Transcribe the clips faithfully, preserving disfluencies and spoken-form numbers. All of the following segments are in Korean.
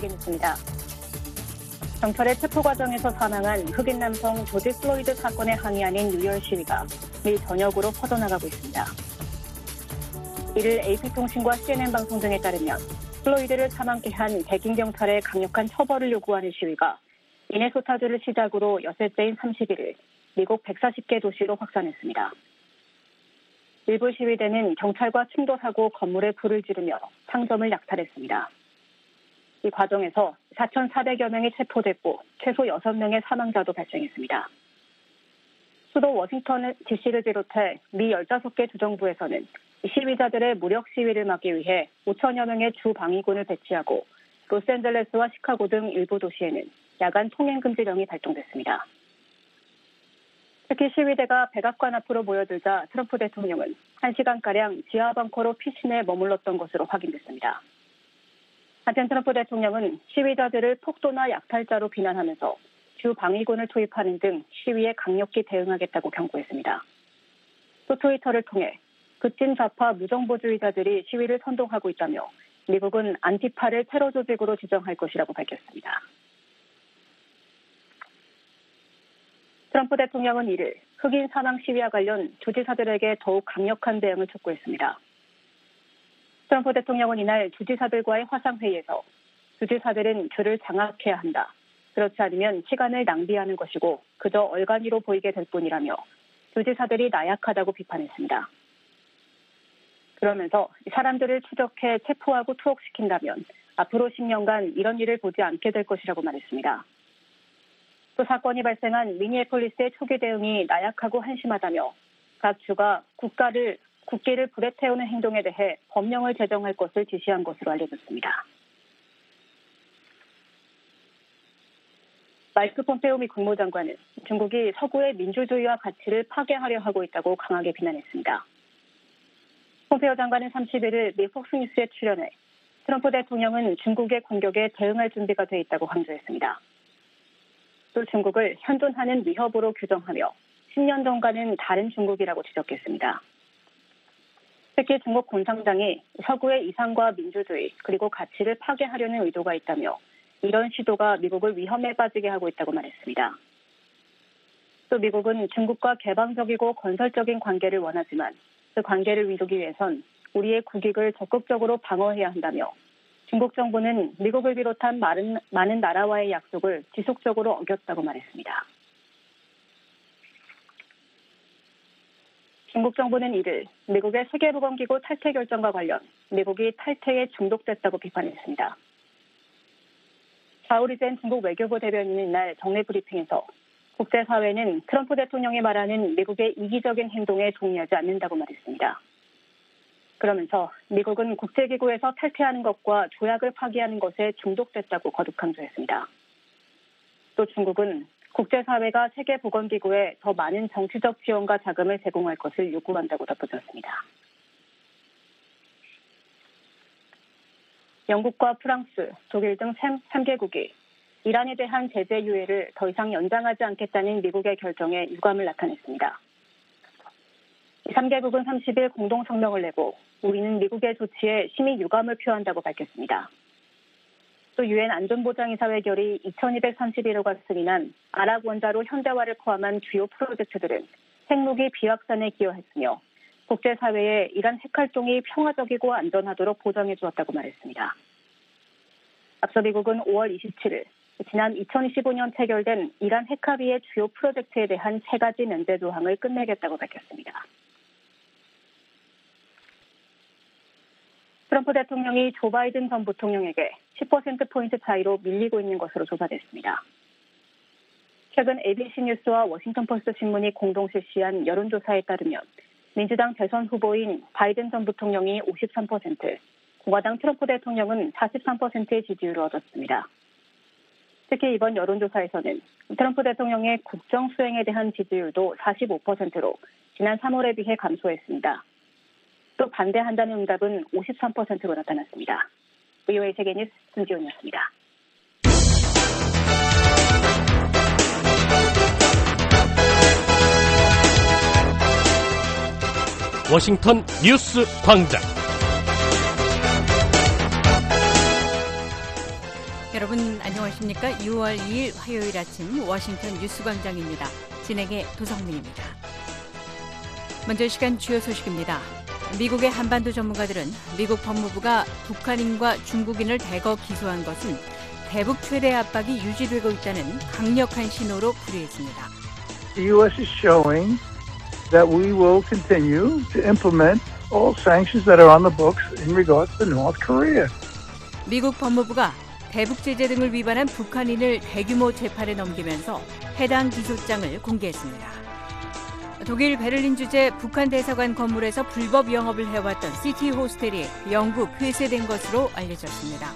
세계 뉴스입니다. 경찰의 체포 과정에서 사망한 흑인 남성 조지 플로이드 사건에 항의하는 뉴열 시위가 미 전역으로 퍼져나가고 있습니다. 이를 에이피통신과 씨엔엔 방송 등에 따르면 플로이드를 사망케 한 백인 경찰의 강력한 처벌을 요구하는 시위가 미네소타주를 시작으로 엿새째인 삼십 일을 미국 백사십 개 도시로 확산했습니다. 일부 시위대는 경찰과 충돌하고 건물에 불을 지르며 상점을 약탈했습니다. 이 과정에서 사천사백여 명이 체포됐고 최소 여섯 명의 사망자도 발생했습니다. 수도 워싱턴 디씨를 비롯해 미 열다섯 개 주정부에서는 시위자들의 무력 시위를 막기 위해 오천여 명의 주 방위군을 배치하고 로스앤젤레스와 시카고 등 일부 도시에는 야간 통행금지령이 발동됐습니다. 특히 시위대가 백악관 앞으로 모여들자 트럼프 대통령은 한 시간가량 지하 벙커로 피신해 머물렀던 것으로 확인됐습니다. 한편 트럼프 대통령은 시위자들을 폭도나 약탈자로 비난하면서 주 방위군을 투입하는 등 시위에 강력히 대응하겠다고 경고했습니다. 또 트위터를 통해 급진 좌파 무정부주의자들이 시위를 선동하고 있다며 미국은 안티파를 테러 조직으로 지정할 것이라고 밝혔습니다. 트럼프 대통령은 이를 흑인 사망 시위와 관련 주지사들에게 더욱 강력한 대응을 촉구했습니다. 트럼프 대통령은 이날 주지사들과의 화상회의에서 주지사들은 주를 장악해야 한다. 그렇지 않으면 시간을 낭비하는 것이고 그저 얼간이로 보이게 될 뿐이라며 주지사들이 나약하다고 비판했습니다. 그러면서 사람들을 추적해 체포하고 투옥시킨다면 앞으로 십 년간 이런 일을 보지 않게 될 것이라고 말했습니다. 또 사건이 발생한 미니애폴리스의 초기 대응이 나약하고 한심하다며 각 주가 국가를 국기를 불에 태우는 행동에 대해 법령을 제정할 것을 지시한 것으로 알려졌습니다. 마이크 폼페오 미 국무장관은 중국이 서구의 민주주의와 가치를 파괴하려 하고 있다고 강하게 비난했습니다. 폼페오 장관은 삼십 일을 미 폭스뉴스에 출연해 트럼프 대통령은 중국의 공격에 대응할 준비가 돼 있다고 강조했습니다. 또 중국을 현존하는 위협으로 규정하며 십 년 전과는 다른 중국이라고 지적했습니다. 특히 중국 공산당이 서구의 이상과 민주주의 그리고 가치를 파괴하려는 의도가 있다며 이런 시도가 미국을 위험에 빠지게 하고 있다고 말했습니다. 또 미국은 중국과 개방적이고 건설적인 관계를 원하지만 그 관계를 이루기 위해선 우리의 국익을 적극적으로 방어해야 한다며 중국 정부는 미국을 비롯한 많은, 많은 나라와의 약속을 지속적으로 어겼다고 말했습니다. 중국 정부는 이를 미국의 세계보건기구 탈퇴 결정과 관련 미국이 탈퇴에 중독됐다고 비판했습니다. 자오리젠 중국 외교부 대변인은 이날 정례 브리핑에서 국제사회는 트럼프 대통령이 말하는 미국의 이기적인 행동에 동의하지 않는다고 말했습니다. 그러면서 미국은 국제기구에서 탈퇴하는 것과 조약을 파기하는 것에 중독됐다고 거듭 강조했습니다. 또 중국은 국제사회가 세계보건기구에 더 많은 정치적 지원과 자금을 제공할 것을 요구한다고 덧붙였습니다. 영국과 프랑스, 독일 등 삼 개국이 이란에 대한 제재 유예를 더 이상 연장하지 않겠다는 미국의 결정에 유감을 나타냈습니다. 삼 개국은 삼십 일 공동 성명을 내고 우리는 미국의 조치에 심히 유감을 표한다고 밝혔습니다. 또 유엔 안전보장이사회 결의 이천이백삼십일 호가 승인한 아랍 원자로 현대화를 포함한 주요 프로젝트들은 핵무기 비확산에 기여했으며 국제사회에 이란 핵활동이 평화적이고 안전하도록 보장해 주었다고 말했습니다. 앞서 미국은 오월 이십칠일 지난 이천이십오 년 체결된 이란 핵합의의 주요 프로젝트에 대한 세 가지 면제 조항을 끝내겠다고 밝혔습니다. 트럼프 대통령이 조 바이든 전 부통령에게 십 퍼센트포인트 차이로 밀리고 있는 것으로 조사됐습니다. 최근 에이비씨 뉴스와 워싱턴포스트 신문이 공동 실시한 여론조사에 따르면 민주당 대선 후보인 바이든 전 부통령이 오십삼 퍼센트, 공화당 트럼프 대통령은 사십삼 퍼센트의 지지율을 얻었습니다. 특히 이번 여론조사에서는 트럼프 대통령의 국정 수행에 대한 지지율도 사십오 퍼센트로 지난 삼월에 비해 감소했습니다. 또 반대한다는 응답은 오십삼 퍼센트로 나타났습니다. 브이오에이 세계뉴스 김지훈이었습니다. 워싱턴 뉴스 광장. 여러분 안녕하십니까? 유월 이일 화요일 아침 워싱턴 뉴스광장입니다. 진행의 도성민입니다. 먼저 시간 주요 소식입니다. 미국의 한반도 전문가들은 미국 법무부가 북한인과 중국인을 대거 기소한 것은 대북 최대 압박이 유지되고 있다는 강력한 신호로 풀이했습니다. The U S is showing that we will continue to implement all sanctions that are on the books in regards to North Korea. 미국 법무부가 대북 제재 등을 위반한 북한인을 대규모 재판에 넘기면서 해당 기소장을 공개했습니다. 독일 베를린 주재 북한 대사관 건물에서 불법 영업을 해왔던 시티 호스텔이 영구 폐쇄된 것으로 알려졌습니다.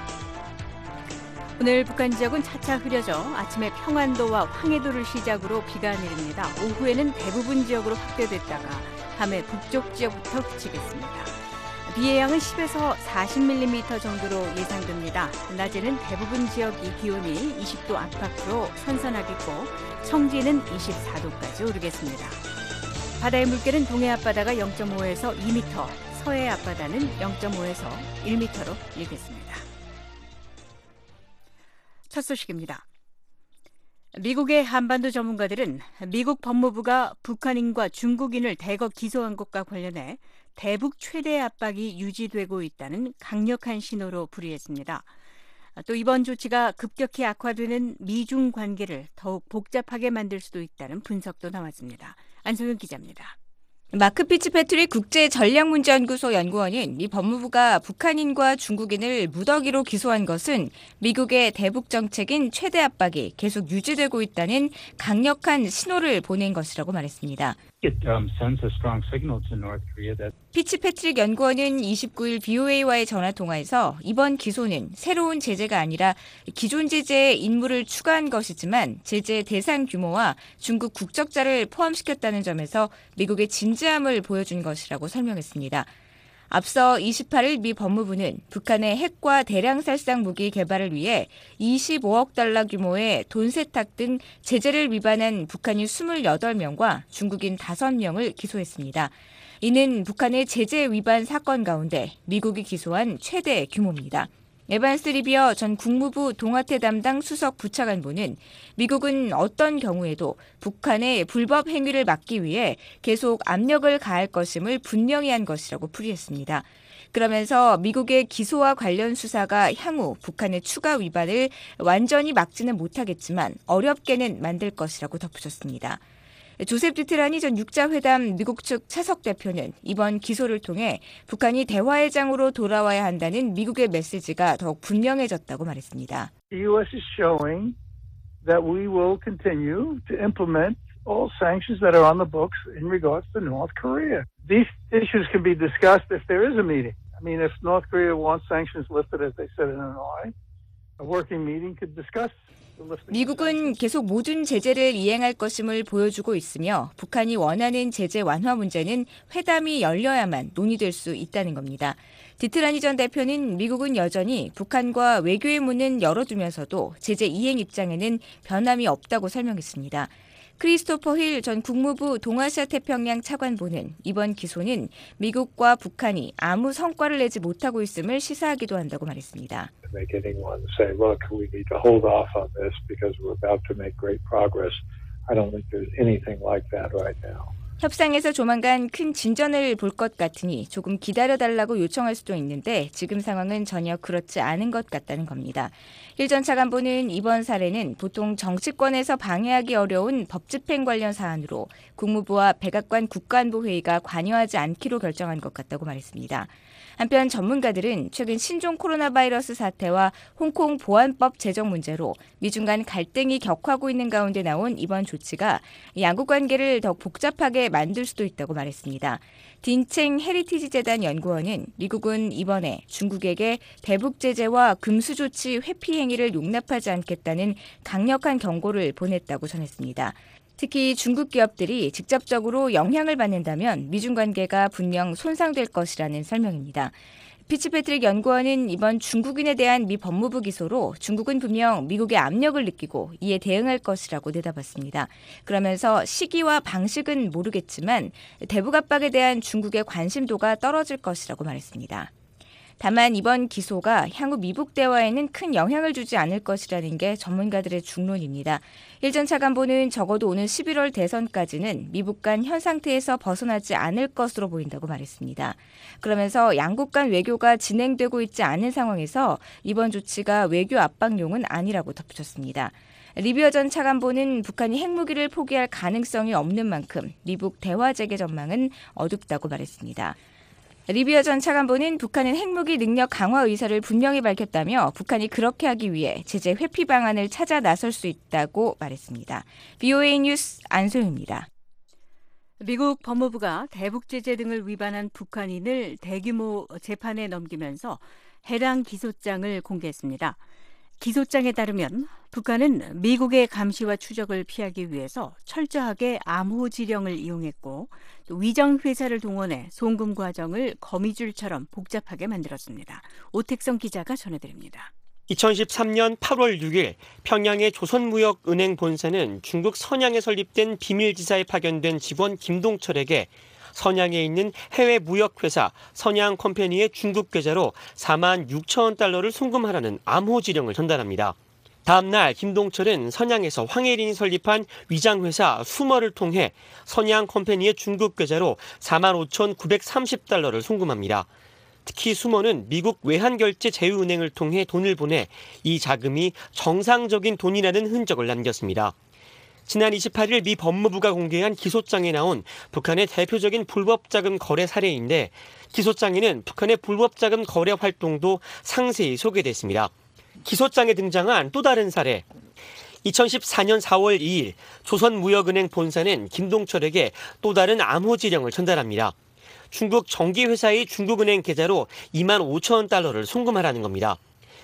오늘 북한 지역은 차차 흐려져 아침에 평안도와 황해도를 시작으로 비가 내립니다. 오후에는 대부분 지역으로 확대됐다가 밤에 북쪽 지역부터 그치겠습니다. 비의 양은 십에서 사십 밀리미터 정도로 예상됩니다. 낮에는 대부분 지역이 기온이 이십 도 안팎으로 선선하겠고 청지는 이십사 도까지 오르겠습니다. 바다의 물결은 동해 앞바다가 영 점 오에서 이 미터, 서해 앞바다는 영 점 오에서 일 미터로 일겠습니다. 첫 소식입니다. 미국의 한반도 전문가들은 미국 법무부가 북한인과 중국인을 대거 기소한 것과 관련해 대북 최대 압박이 유지되고 있다는 강력한 신호로 풀이했습니다. 또 이번 조치가 급격히 악화되는 미중 관계를 더욱 복잡하게 만들 수도 있다는 분석도 나왔습니다. 안소영 기자입니다. 마크 피츠패트릭 국제전략문제연구소 연구원은 미 법무부가 북한인과 중국인을 무더기로 기소한 것은 미국의 대북 정책인 최대 압박이 계속 유지되고 있다는 강력한 신호를 보낸 것이라고 말했습니다. It um, sends a strong signal to North Korea that 피츠패트릭 연구원은 이십구일 비오에이와의 전화통화에서 이번 기소는 새로운 제재가 아니라 기존 제재에 인물을 추가한 것이지만 제재 대상 규모와 중국 국적자를 포함시켰다는 점에서 미국의 진지함을 보여준 것이라고 설명했습니다. 앞서 이십팔일 미 법무부는 북한의 핵과 대량 살상 무기 개발을 위해 이십오억 달러 규모의 돈 세탁 등 제재를 위반한 북한인 이십팔 명과 중국인 다섯 명을 기소했습니다. 이는 북한의 제재 위반 사건 가운데 미국이 기소한 최대 규모입니다. 에반스 리비어 전 국무부 동아태 담당 수석 부차관보는 미국은 어떤 경우에도 북한의 불법 행위를 막기 위해 계속 압력을 가할 것임을 분명히 한 것이라고 풀이했습니다. 그러면서 미국의 기소와 관련 수사가 향후 북한의 추가 위반을 완전히 막지는 못하겠지만 어렵게는 만들 것이라고 덧붙였습니다. 조셉 디트라니 전 육자회담 미국 측 차석 대표는 이번 기소를 통해 북한이 대화의 장으로 돌아와야 한다는 미국의 메시지가 더욱 분명해졌다고 말했습니다. The U S is showing that we will continue to implement all sanctions that are on the books in regards to North Korea. These issues can be discussed if there is a meeting. I mean, if North Korea wants sanctions lifted, as they said in Hanoi, a working meeting could discuss. 미국은 계속 모든 제재를 이행할 것임을 보여주고 있으며 북한이 원하는 제재 완화 문제는 회담이 열려야만 논의될 수 있다는 겁니다. 디트라니 전 대표는 미국은 여전히 북한과 외교의 문은 열어두면서도 제재 이행 입장에는 변함이 없다고 설명했습니다. 크리스토퍼 힐 전 국무부 동아시아 태평양 차관보는 이번 기소는 미국과 북한이 아무 성과를 내지 못하고 있음을 시사하기도 한다고 말했습니다. Make anyone say, look, we need to hold off on this because we're about to make great progress. I don't think there's anything like that right now. 협상에서 조만간 큰 진전을 볼 것 같으니 조금 기다려달라고 요청할 수도 있는데 지금 상황은 전혀 그렇지 않은 것 같다는 겁니다. 힐 전 차관보는 이번 사례는 보통 정치권에서 방해하기 어려운 법 집행 관련 사안으로 국무부와 백악관 국가안보회의가 관여하지 않기로 결정한 것 같다고 말했습니다. 한편 전문가들은 최근 신종 코로나 바이러스 사태와 홍콩 보안법 제정 문제로 미중 간 갈등이 격화하고 있는 가운데 나온 이번 조치가 양국 관계를 더 복잡하게 만들 수도 있다고 말했습니다. 딘챙 헤리티지 재단 연구원은 미국은 이번에 중국에게 대북 제재와 금수 조치 회피 행위를 용납하지 않겠다는 강력한 경고를 보냈다고 전했습니다. 특히 중국 기업들이 직접적으로 영향을 받는다면 미중 관계가 분명 손상될 것이라는 설명입니다. 피츠패트릭 연구원은 이번 중국인에 대한 미 법무부 기소로 중국은 분명 미국의 압력을 느끼고 이에 대응할 것이라고 내다봤습니다. 그러면서 시기와 방식은 모르겠지만 대북 압박에 대한 중국의 관심도가 떨어질 것이라고 말했습니다. 다만 이번 기소가 향후 미북 대화에는 큰 영향을 주지 않을 것이라는 게 전문가들의 중론입니다. 일 전 차관보는 적어도 오는 십일월 대선까지는 미북 간 현 상태에서 벗어나지 않을 것으로 보인다고 말했습니다. 그러면서 양국 간 외교가 진행되고 있지 않은 상황에서 이번 조치가 외교 압박용은 아니라고 덧붙였습니다. 리비어 전 차관보는 북한이 핵무기를 포기할 가능성이 없는 만큼 미북 대화 재개 전망은 어둡다고 말했습니다. 리비어 전 차관보는 북한은 핵무기 능력 강화 의사를 분명히 밝혔다며 북한이 그렇게 하기 위해 제재 회피 방안을 찾아 나설 수 있다고 말했습니다. 브이오에이 뉴스 안소영입니다. 미국 법무부가 대북 제재 등을 위반한 북한인을 대규모 재판에 넘기면서 해당 기소장을 공개했습니다. 기소장에 따르면 북한은 미국의 감시와 추적을 피하기 위해서 철저하게 암호 지령을 이용했고 또 위정 회사를 동원해 송금 과정을 거미줄처럼 복잡하게 만들었습니다. 오택성 기자가 전해드립니다. 이천십삼 년 팔월 육일 평양의 조선무역은행 본사는 중국 선양에 설립된 비밀지사에 파견된 직원 김동철에게 선양에 있는 해외 무역회사 선양컴퍼니의 중국 계좌로 사만 육천 달러를 송금하라는 암호 지령을 전달합니다. 다음 날 김동철은 선양에서 황혜린이 설립한 위장회사 수머를 통해 선양컴퍼니의 중국 계좌로 사만 오천구백삼십 달러를 송금합니다. 특히 수머는 미국 외환결제 제휴은행을 통해 돈을 보내 이 자금이 정상적인 돈이라는 흔적을 남겼습니다. 지난 이십팔일 미 법무부가 공개한 기소장에 나온 북한의 대표적인 불법자금 거래 사례인데 기소장에는 북한의 불법자금 거래 활동도 상세히 소개됐습니다. 기소장에 등장한 또 다른 사례. 이천십사 년 사월 이일 조선무역은행 본사는 김동철에게 또 다른 암호 지령을 전달합니다. 중국 정기회사의 중국은행 계좌로 이만 오천 달러를 송금하라는 겁니다.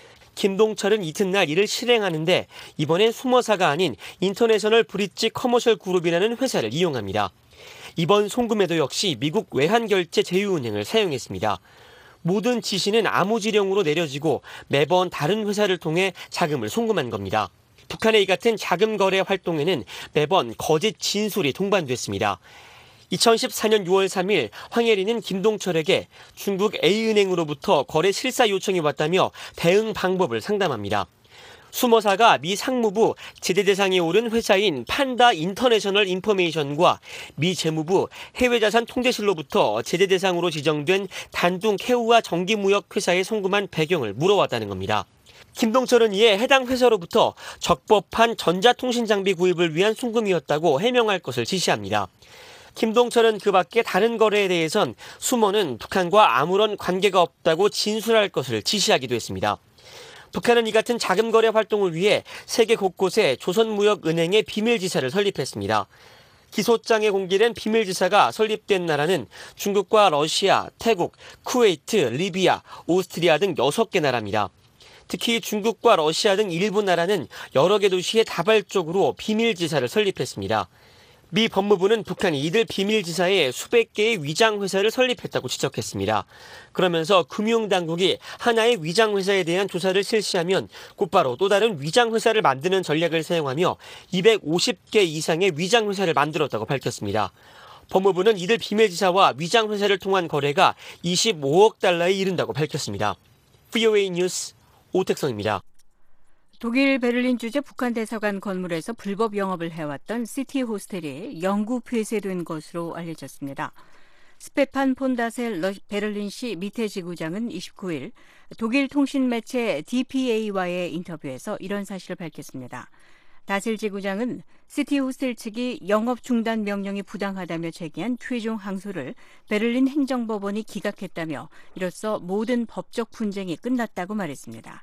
김동철은 이튿날 이를 실행하는데 이번엔 수머사가 아닌 인터내셔널 브릿지 커머셜 그룹이라는 회사를 이용합니다. 이번 송금에도 역시 미국 외환결제 제휴은행을 사용했습니다. 모든 지시는 암호지령으로 내려지고 매번 다른 회사를 통해 자금을 송금한 겁니다. 북한의 이 같은 자금 거래 활동에는 매번 거짓 진술이 동반됐습니다. 이천십사 년 유월 삼일 황혜린은 김동철에게 중국 A은행으로부터 거래 실사 요청이 왔다며 대응 방법을 상담합니다. 수머사가 미 상무부 제재 대상에 오른 회사인 판다 인터내셔널 인포메이션과 미 재무부 해외자산 통제실로부터 제재 대상으로 지정된 단둥 캐우아 정기무역 회사에 송금한 배경을 물어왔다는 겁니다. 김동철은 이에 해당 회사로부터 적법한 전자통신 장비 구입을 위한 송금이었다고 해명할 것을 지시합니다. 김동철은 그 밖에 다른 거래에 대해선 수머는 북한과 아무런 관계가 없다고 진술할 것을 지시하기도 했습니다. 북한은 이 같은 자금 거래 활동을 위해 세계 곳곳에 조선무역은행의 비밀지사를 설립했습니다. 기소장에 공개된 비밀지사가 설립된 나라는 중국과 러시아, 태국, 쿠웨이트, 리비아, 오스트리아 등 여섯 개 나라입니다. 특히 중국과 러시아 등 일부 나라는 여러 개 도시에 다발적으로 비밀지사를 설립했습니다. 미 법무부는 북한이 이들 비밀지사에 수백 개의 위장회사를 설립했다고 지적했습니다. 그러면서 금융당국이 하나의 위장회사에 대한 조사를 실시하면 곧바로 또 다른 위장회사를 만드는 전략을 사용하며 이백오십 개 이상의 위장회사를 만들었다고 밝혔습니다. 법무부는 이들 비밀지사와 위장회사를 통한 거래가 이십오억 달러에 이른다고 밝혔습니다. 브이오에이 뉴스 오택성입니다. 독일 베를린 주재 북한 대사관 건물에서 불법 영업을 해왔던 시티 호스텔이 영구 폐쇄된 것으로 알려졌습니다. 스페판 폰다셀 베를린시 미테 지구장은 이십구일 독일 통신 매체 디피에이와의 인터뷰에서 이런 사실을 밝혔습니다. 다셀 지구장은 시티 호스텔 측이 영업 중단 명령이 부당하다며 제기한 최종 항소를 베를린 행정법원이 기각했다며 이로써 모든 법적 분쟁이 끝났다고 말했습니다.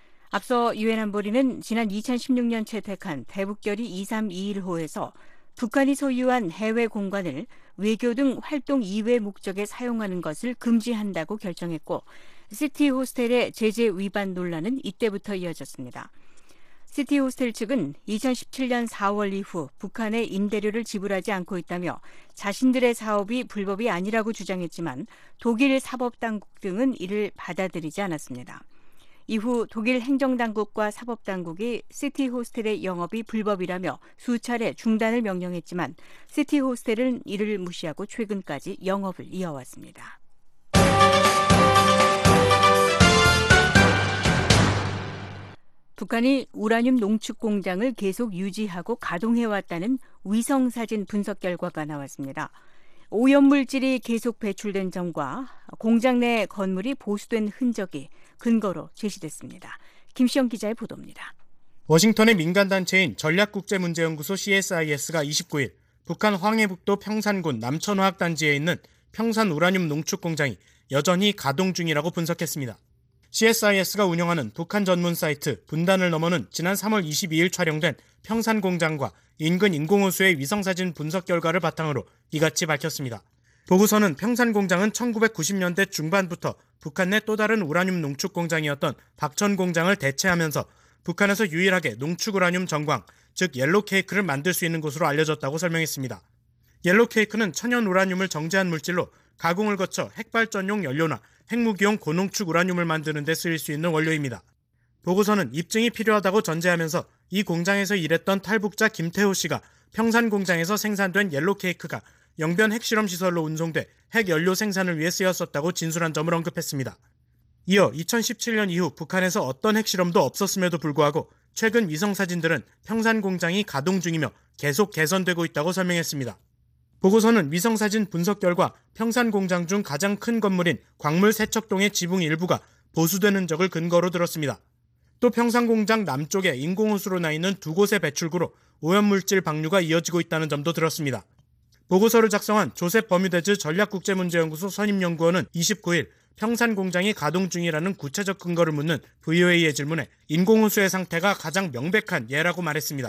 앞서 유엔 안보리는 지난 이천십육 년 채택한 대북결의 이삼이일 호에서 북한이 소유한 해외 공간을 외교 등 활동 이외 목적에 사용하는 것을 금지한다고 결정했고 시티 호스텔의 제재 위반 논란은 이때부터 이어졌습니다. 시티 호스텔 측은 이천십칠 년 사월 이후 북한에 임대료를 지불하지 않고 있다며 자신들의 사업이 불법이 아니라고 주장했지만 독일 사법당국 등은 이를 받아들이지 않았습니다. 이후 독일 행정당국과 사법당국이 시티 호스텔의 영업이 불법이라며 수차례 중단을 명령했지만 시티 호스텔은 이를 무시하고 최근까지 영업을 이어왔습니다. 북한이 우라늄 농축 공장을 계속 유지하고 가동해왔다는 위성사진 분석 결과가 나왔습니다. 오염물질이 계속 배출된 점과 공장 내 건물이 보수된 흔적이 근거로 제시됐습니다. 김시영 기자의 보도입니다. 워싱턴의 민간단체인 전략국제문제연구소 씨에스아이에스가 이십구일 북한 황해북도 평산군 남천화학단지에 있는 평산 우라늄 농축 공장이 여전히 가동 중이라고 분석했습니다. 씨에스아이에스가 운영하는 북한 전문 사이트 분단을 넘어는 지난 삼월 이십이일 촬영된 평산 공장과 인근 인공호수의 위성사진 분석 결과를 바탕으로 이같이 밝혔습니다. 보고서는 평산 공장은 천구백구십년대 중반부터 북한 내 또 다른 우라늄 농축 공장이었던 박천 공장을 대체하면서 북한에서 유일하게 농축 우라늄 정광, 즉 옐로우 케이크를 만들 수 있는 곳으로 알려졌다고 설명했습니다. 옐로우 케이크는 천연 우라늄을 정제한 물질로 가공을 거쳐 핵발전용 연료나 핵무기용 고농축 우라늄을 만드는 데 쓰일 수 있는 원료입니다. 보고서는 입증이 필요하다고 전제하면서 이 공장에서 일했던 탈북자 김태호 씨가 평산 공장에서 생산된 옐로우 케이크가 영변 핵실험 시설로 운송돼 핵연료 생산을 위해 쓰였었다고 진술한 점을 언급했습니다. 이어 이천십칠년 이후 북한에서 어떤 핵실험도 없었음에도 불구하고 최근 위성사진들은 평산 공장이 가동 중이며 계속 개선되고 있다고 설명했습니다. 보고서는 위성사진 분석 결과 평산 공장 중 가장 큰 건물인 광물 세척동의 지붕 일부가 보수된 흔적을 근거로 들었습니다. 또 평산 공장 남쪽에 인공호수로 나 있는 두 곳의 배출구로 오염물질 방류가 이어지고 있다는 점도 들었습니다. 보고서를 작성한 조셉 버뮤데즈 전략국제문제연구소 선임연구원은 이십구일 평산 공장이 가동 중이라는 구체적 근거를 묻는 브이오에이의 질문에 인공호수의 상태가 가장 명백한 예라고 말했습니다.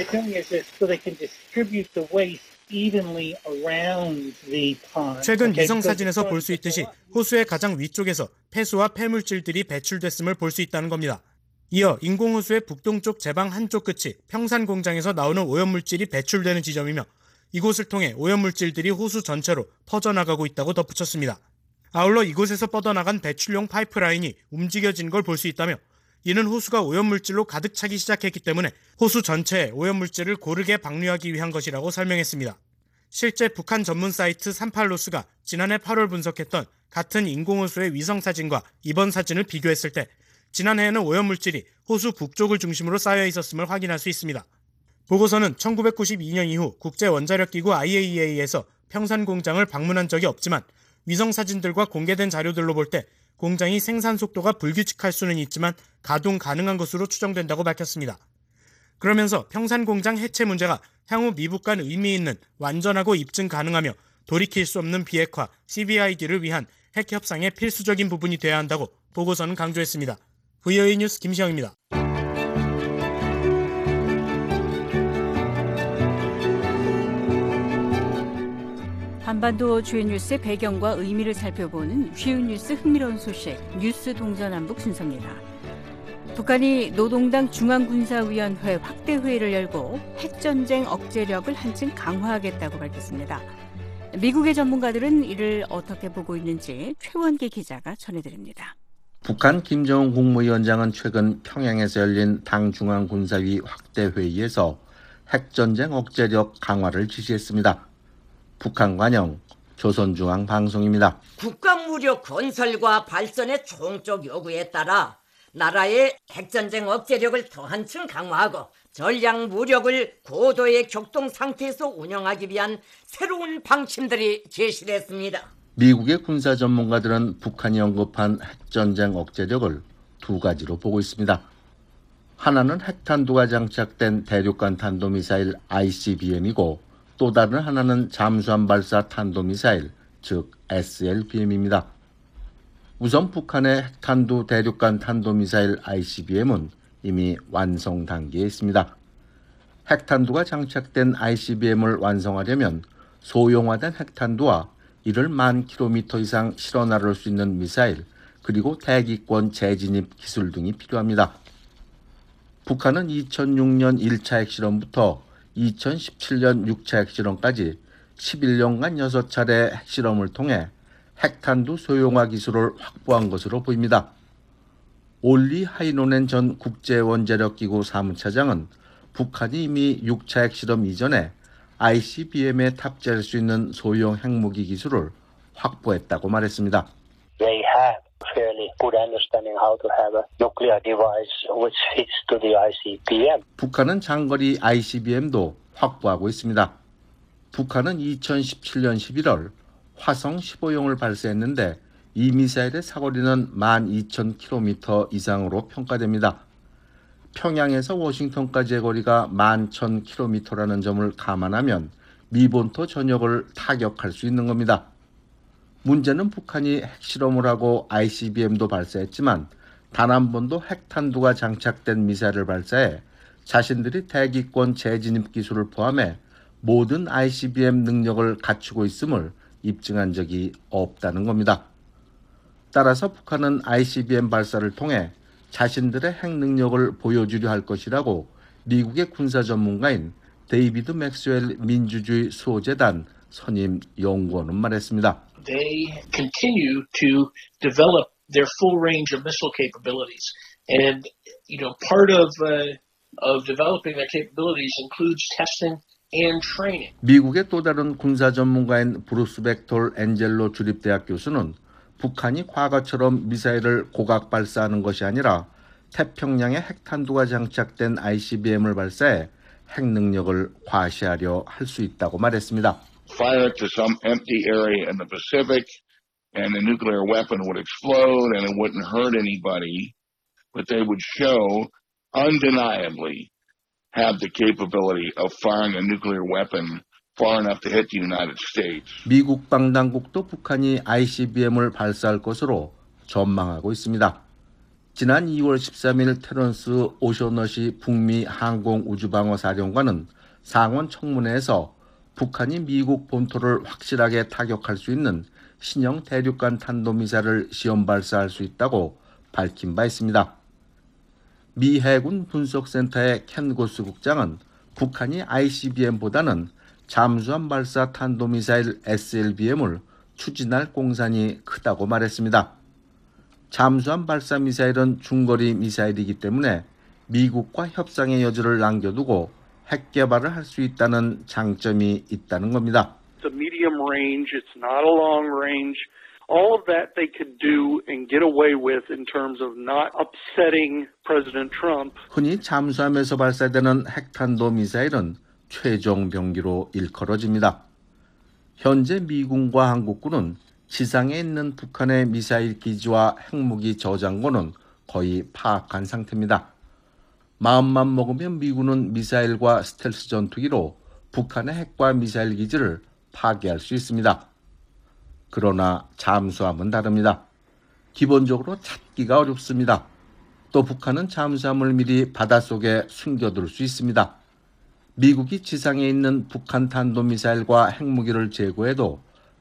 최근 위성사진에서 볼 수 있듯이 호수의 가장 위쪽에서 폐수와 폐물질들이 배출됐음을 볼 수 있다는 겁니다. 이어 인공호수의 북동쪽 제방 한쪽 끝이 평산 공장에서 나오는 오염물질이 배출되는 지점이며 이곳을 통해 오염물질들이 호수 전체로 퍼져나가고 있다고 덧붙였습니다. 아울러 이곳에서 뻗어나간 배출용 파이프라인이 움직여진 걸 볼 수 있다며 이는 호수가 오염물질로 가득 차기 시작했기 때문에 호수 전체에 오염물질을 고르게 방류하기 위한 것이라고 설명했습니다. 실제 북한 전문 사이트 삼팔로스가 지난해 팔월 분석했던 같은 인공호수의 위성사진과 이번 사진을 비교했을 때 지난해에는 오염물질이 호수 북쪽을 중심으로 쌓여 있었음을 확인할 수 있습니다. 보고서는 천구백구십이년 이후 국제원자력기구 아이에이이에이에서 평산 공장을 방문한 적이 없지만 위성사진들과 공개된 자료들로 볼 때 공장이 생산 속도가 불규칙할 수는 있지만 가동 가능한 것으로 추정된다고 밝혔습니다. 그러면서 평산 공장 해체 문제가 향후 미북 간 의미 있는 완전하고 입증 가능하며 돌이킬 수 없는 비핵화 씨비아이디를 위한 핵 협상의 필수적인 부분이 돼야 한다고 보고서는 강조했습니다. 브이오에이 뉴스 김시영입니다. 한반도 주요 뉴스의 배경과 의미를 살펴보는 쉬운 뉴스 흥미로운 소식 뉴스 동서남북 순서입니다. 북한이 노동당 중앙군사위원회 확대회의를 열고 핵전쟁 억제력을 한층 강화하겠다고 밝혔습니다. 미국의 전문가들은 이를 어떻게 보고 있는지 최원기 기자가 전해드립니다. 북한 김정은 국무위원장은 최근 평양에서 열린 당 중앙군사위 확대회의에서 핵전쟁 억제력 강화를 지시했습니다. 북한 관영 조선중앙방송입니다. 국가무력 건설과 발전의 총적 요구에 따라 나라의 핵전쟁 억제력을 더 한층 강화하고 전략 무력을 고도의 격동 상태에서 운영하기 위한 새로운 방침들이 제시됐습니다. 미국의 군사 전문가들은 북한이 언급한 핵전쟁 억제력을 두 가지로 보고 있습니다. 하나는 핵탄두가 장착된 대륙간 탄도미사일 아이씨비엠이고 또 다른 하나는 잠수함 발사 탄도미사일, 즉 에스엘비엠입니다. 우선 북한의 핵탄두 대륙간 탄도미사일 아이씨비엠은 이미 완성 단계에 있습니다. 핵탄두가 장착된 아이씨비엠을 완성하려면 소형화된 핵탄두와 이를 만 킬로미터 이상 실어 나를 수 있는 미사일, 그리고 대기권 재진입 기술 등이 필요합니다. 북한은 이천육년 일차 핵실험부터 이천십칠년 육차 핵실험까지 십일년간 여섯 차례 핵실험을 통해 핵탄두 소형화 기술을 확보한 것으로 보입니다. 올리 하이노넨 전 국제원자력기구 사무차장은 북한이 이미 육차 핵실험 이전에 아이씨비엠에 탑재할 수 있는 소형 핵무기 기술을 확보했다고 말했습니다. They have fairly good understanding how to have a nuclear device which fits to the 아이씨비엠. 북한은 장거리 아이씨비엠도 확보하고 있습니다. 북한은 이천십칠년 십일월 화성 십오형을 발사했는데 이 미사일의 사거리는 만 이천 킬로미터 이상으로 평가됩니다. 평양에서 워싱턴까지의 거리가 만 천 킬로미터라는 점을 감안하면 미 본토 전역을 타격할 수 있는 겁니다. 문제는 북한이 핵실험을 하고 아이씨비엠도 발사했지만 단 한 번도 핵탄두가 장착된 미사일을 발사해 자신들이 대기권 재진입 기술을 포함해 모든 아이씨비엠 능력을 갖추고 있음을 입증한 적이 없다는 겁니다. 따라서 북한은 아이씨비엠 발사를 통해 자신들의 핵 능력을 보여주려 할 것이라고 미국의 군사 전문가인 데이비드 맥스웰 민주주의 수호재단 선임 연구원은 말했습니다. They continue to develop their full range of missile capabilities, and you know part of uh, of developing their capabilities includes testing and training. 미국의 또 다른 군사 전문가인 브루스 벡톨 엔젤로 주립대학 교수는 북한이 과거처럼 미사일을 고각 발사하는 것이 아니라 태평양에 핵탄두가 장착된 아이씨비엠을 발사해 핵 능력을 과시하려 할 수 있다고 말했습니다. Fire it to some empty area in the Pacific, and the nuclear weapon would explode, and it wouldn't hurt anybody, but they would show undeniably have the capability of firing a nuclear weapon far enough to hit the United States. 미국 방당국도 북한이 아이씨비엠을 발사할 것으로 전망하고 있습니다. 지난 이월 십삼일 테런스 오셔너시 북미 항공우주방어사령관은 상원 청문회에서 북한이 미국 본토를 확실하게 타격할 수 있는 신형 대륙간 탄도미사일을 시험 발사할 수 있다고 밝힌 바 있습니다. 미 해군 분석센터의 켄 고스 국장은 북한이 아이씨비엠보다는 잠수함 발사 탄도미사일 에스엘비엠을 추진할 공산이 크다고 말했습니다. 잠수함 발사 미사일은 중거리 미사일이기 때문에 미국과 협상의 여지를 남겨두고 핵 개발을 할 수 있다는 장점이 있다는 겁니다. It's a medium range, it's not a long range. All of that they could do and get away with in terms of not upsetting President Trump. 흔히 잠수함에서 발사되는 핵탄도 미사일은 최종 병기로 일컬어집니다. 현재 미군과 한국군은 지상에 있는 북한의 미사일 기지와 핵무기 저장고는 거의 파악한 상태입니다. 마음만 먹으면 미군은 미사일과 스텔스 전투기로 북한의 핵과 미사일 기지를 파괴할 수 있습니다. 그러나 잠수함은 다릅니다. 기본적으로 찾기가 어렵습니다. 또 북한은 잠수함을 미리 바닷속에 숨겨둘 수 있습니다. 미국이 지상에 있는 북한 탄도미사일과 핵무기를 제거해도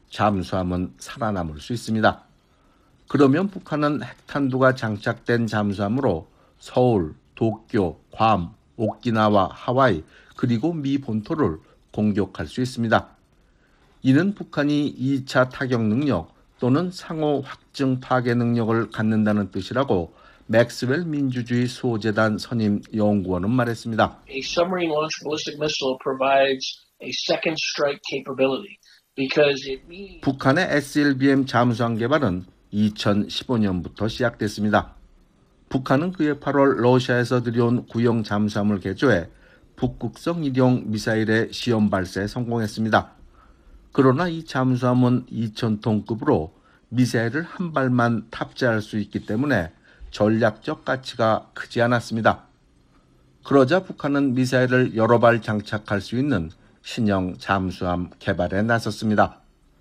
잠수함은 살아남을 수 있습니다. 그러면 북한은 핵탄두가 장착된 잠수함으로 서울, 도쿄, 괌, 오키나와, 하와이 그리고 미 본토를 공격할 수 있습니다. 이는 북한이 이차 타격 능력 또는 상호 확증 파괴 능력을 갖는다는 뜻이라고 맥스웰 민주주의 수호재단 선임 연구원은 말했습니다. A submarine launched ballistic missile provides a second strike capability because it means 북한의 에스엘비엠 잠수함 개발은 이천십오년부터 시작됐습니다. 북한은 그해 팔월 러시아에서 들여온 구형 잠수함을 개조해 북극성 일형 미사일의 시험 발사에 성공했습니다. 그러나 이 잠수함은 이천 톤급으로 미사일을 한 발만 탑재할 수 있기 때문에 전략적 가치가 크지 않았습니다. 그러자 북한은 미사일을 여러 발 장착할 수 있는 신형 잠수함 개발에 나섰습니다.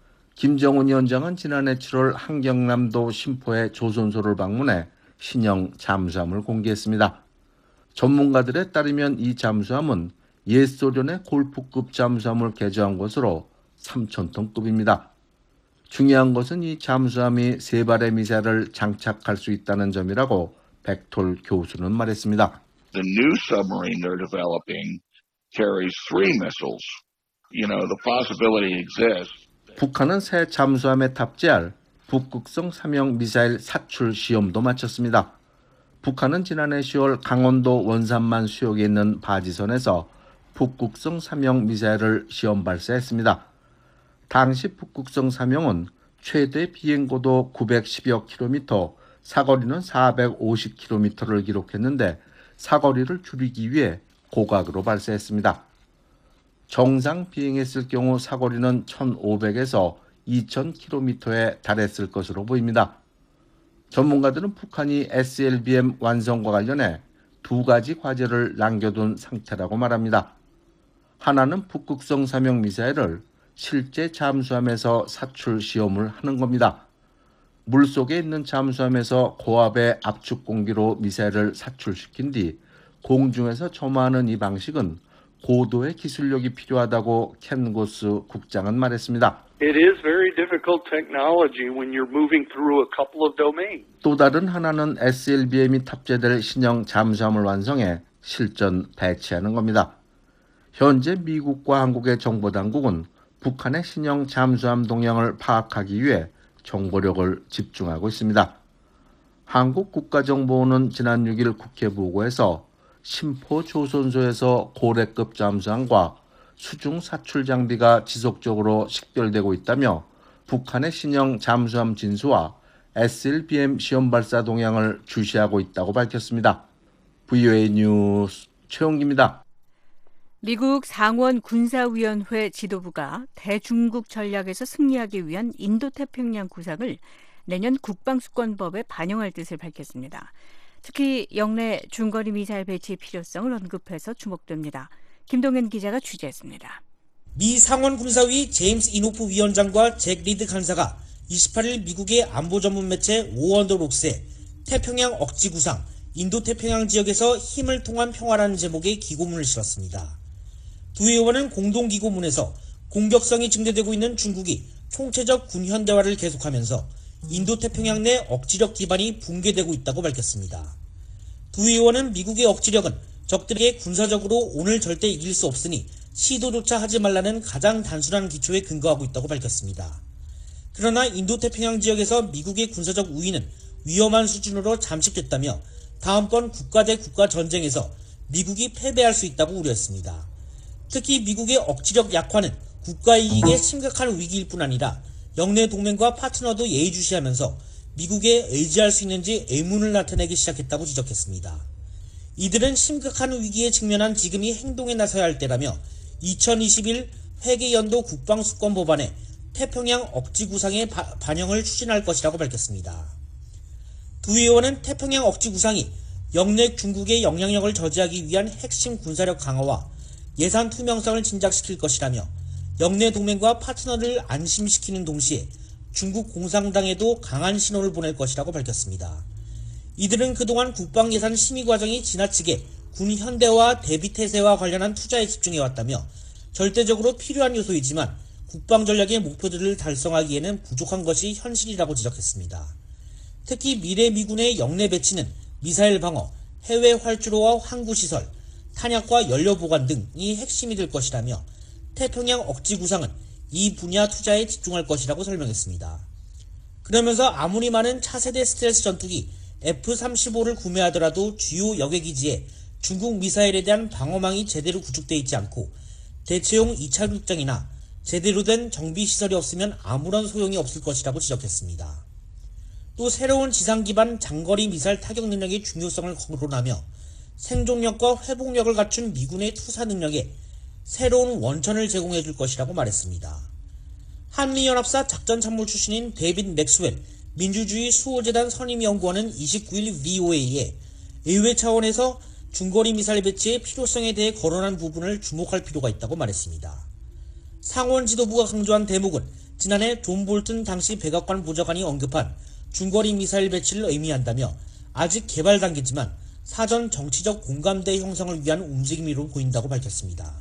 김정은 위원장은 지난해 칠월 한경남도 신포의 조선소를 방문해 신형 잠수함을 공개했습니다. 전문가들에 따르면 이 잠수함은 옛 소련의 골프급 잠수함을 개조한 것으로 삼천 톤급입니다. 중요한 것은 이 잠수함이 세 발의 미사일을 장착할 수 있다는 점이라고 벡톨 교수는 말했습니다. The new submarine they're developing carries three missiles. You know, the possibility exists. 북한은 새 잠수함에 탑재할 북극성 삼형 미사일 사출 시험도 마쳤습니다. 북한은 지난해 시월 강원도 원산만 수역에 있는 바지선에서 북극성 삼형 미사일을 시험 발사했습니다. 당시 북극성 삼형은 최대 비행고도 구백십여 킬로미터, 사거리는 사백오십 킬로미터를 기록했는데 사거리를 줄이기 위해 고각으로 발사했습니다. 정상 비행했을 경우 사거리는 천오백에서 이천 킬로미터에 달했을 것으로 보입니다. 전문가들은 북한이 에스엘비엠 완성과 관련해 두 가지 과제를 남겨둔 상태라고 말합니다. 하나는 북극성 삼형 미사일을 실제 잠수함에서 사출 시험을 하는 겁니다. 물속에 있는 잠수함에서 고압의 압축 공기로 미사일을 사출시킨 뒤 공중에서 점화하는 이 방식은 고도의 기술력이 필요하다고 켄 고스 국장은 말했습니다. It is very difficult technology when you're moving through a couple of domains. 또 다른 하나는 에스엘비엠이 탑재될 신형 잠수함을 완성해 실전 배치하는 겁니다. 현재 미국과 한국의 정보당국은 북한의 신형 잠수함 동향을 파악하기 위해 정보력을 집중하고 있습니다. 한국 국가정보원은 지난 육 일 국회 보고에서 심포조선소에서 고래급 잠수함과 수중 사출 장비가 지속적으로 식별되고 있다며 북한의 신형 잠수함 진수와 에스엘비엠 시험 발사 동향을 주시하고 있다고 밝혔습니다. 브이오에이 뉴스 최용기입니다. 미국 상원 군사위원회 지도부가 대중국 전략에서 승리하기 위한 인도태평양 구상을 내년 국방수권법에 반영할 뜻을 밝혔습니다. 특히 영내 중거리 미사일 배치의 필요성을 언급해서 주목됩니다. 김동현 기자가 취재했습니다. 미 상원 군사위 제임스 이노프 위원장과 잭 리드 간사가 이십팔 일 미국의 안보 전문 매체 오언더록스에 태평양 억지 구상, 인도태평양 지역에서 힘을 통한 평화라는 제목의 기고문을 실었습니다. 두 의원은 공동기고문에서 공격성이 증대되고 있는 중국이 총체적 군현대화를 계속하면서 인도태평양 내 억지력 기반이 붕괴되고 있다고 밝혔습니다. 두 의원은 미국의 억지력은 적들에게 군사적으로 오늘 절대 이길 수 없으니 시도조차 하지 말라는 가장 단순한 기초에 근거하고 있다고 밝혔습니다. 그러나 인도태평양 지역에서 미국의 군사적 우위는 위험한 수준으로 잠식됐다며 다음번 국가 대 국가 전쟁에서 미국이 패배할 수 있다고 우려했습니다. 특히 미국의 억지력 약화는 국가 이익에 심각한 위기일 뿐 아니라 영내 동맹과 파트너도 예의주시하면서 미국에 의지할 수 있는지 의문을 나타내기 시작했다고 지적했습니다. 이들은 심각한 위기에 직면한 지금이 행동에 나서야 할 때라며 이천이십일 회계연도 국방수권 법안에 태평양 억지 구상의 바, 반영을 추진할 것이라고 밝혔습니다. 두 의원은 태평양 억지 구상이 영내 중국의 영향력을 저지하기 위한 핵심 군사력 강화와 예산 투명성을 진작시킬 것이라며 영내 동맹과 파트너를 안심시키는 동시에 중국 공산당에도 강한 신호를 보낼 것이라고 밝혔습니다. 이들은 그동안 국방 예산 심의 과정이 지나치게 군 현대화 대비 태세와 관련한 투자에 집중해왔다며 절대적으로 필요한 요소이지만 국방 전략의 목표들을 달성하기에는 부족한 것이 현실이라고 지적했습니다. 특히 미래 미군의 영내 배치는 미사일 방어, 해외 활주로와 항구시설, 탄약과 연료 보관 등이 핵심이 될 것이라며 태평양 억지 구상은 이 분야 투자에 집중할 것이라고 설명했습니다. 그러면서 아무리 많은 차세대 스텔스 전투기 에프 삼십오를 구매하더라도 주요 여객기지에 중국 미사일에 대한 방어망이 제대로 구축되어 있지 않고 대체용 이 차 극장이나 제대로 된 정비시설이 없으면 아무런 소용이 없을 것이라고 지적했습니다. 또 새로운 지상 기반 장거리 미사일 타격 능력의 중요성을 거론하며 생존력과 회복력을 갖춘 미군의 투사 능력에 새로운 원천을 제공해 줄 것이라고 말했습니다. 한미연합사 작전참모 출신인 데이빗 맥스웰 민주주의 수호재단 선임연구원은 이십구 일 브이오에이에 의회 차원에서 중거리 미사일 배치의 필요성에 대해 거론한 부분을 주목할 필요가 있다고 말했습니다. 상원 지도부가 강조한 대목은 지난해 존 볼튼 당시 백악관 보좌관이 언급한 중거리 미사일 배치를 의미한다며 아직 개발 단계지만 사전 정치적 공감대 형성을 위한 움직임으로 보인다고 밝혔습니다.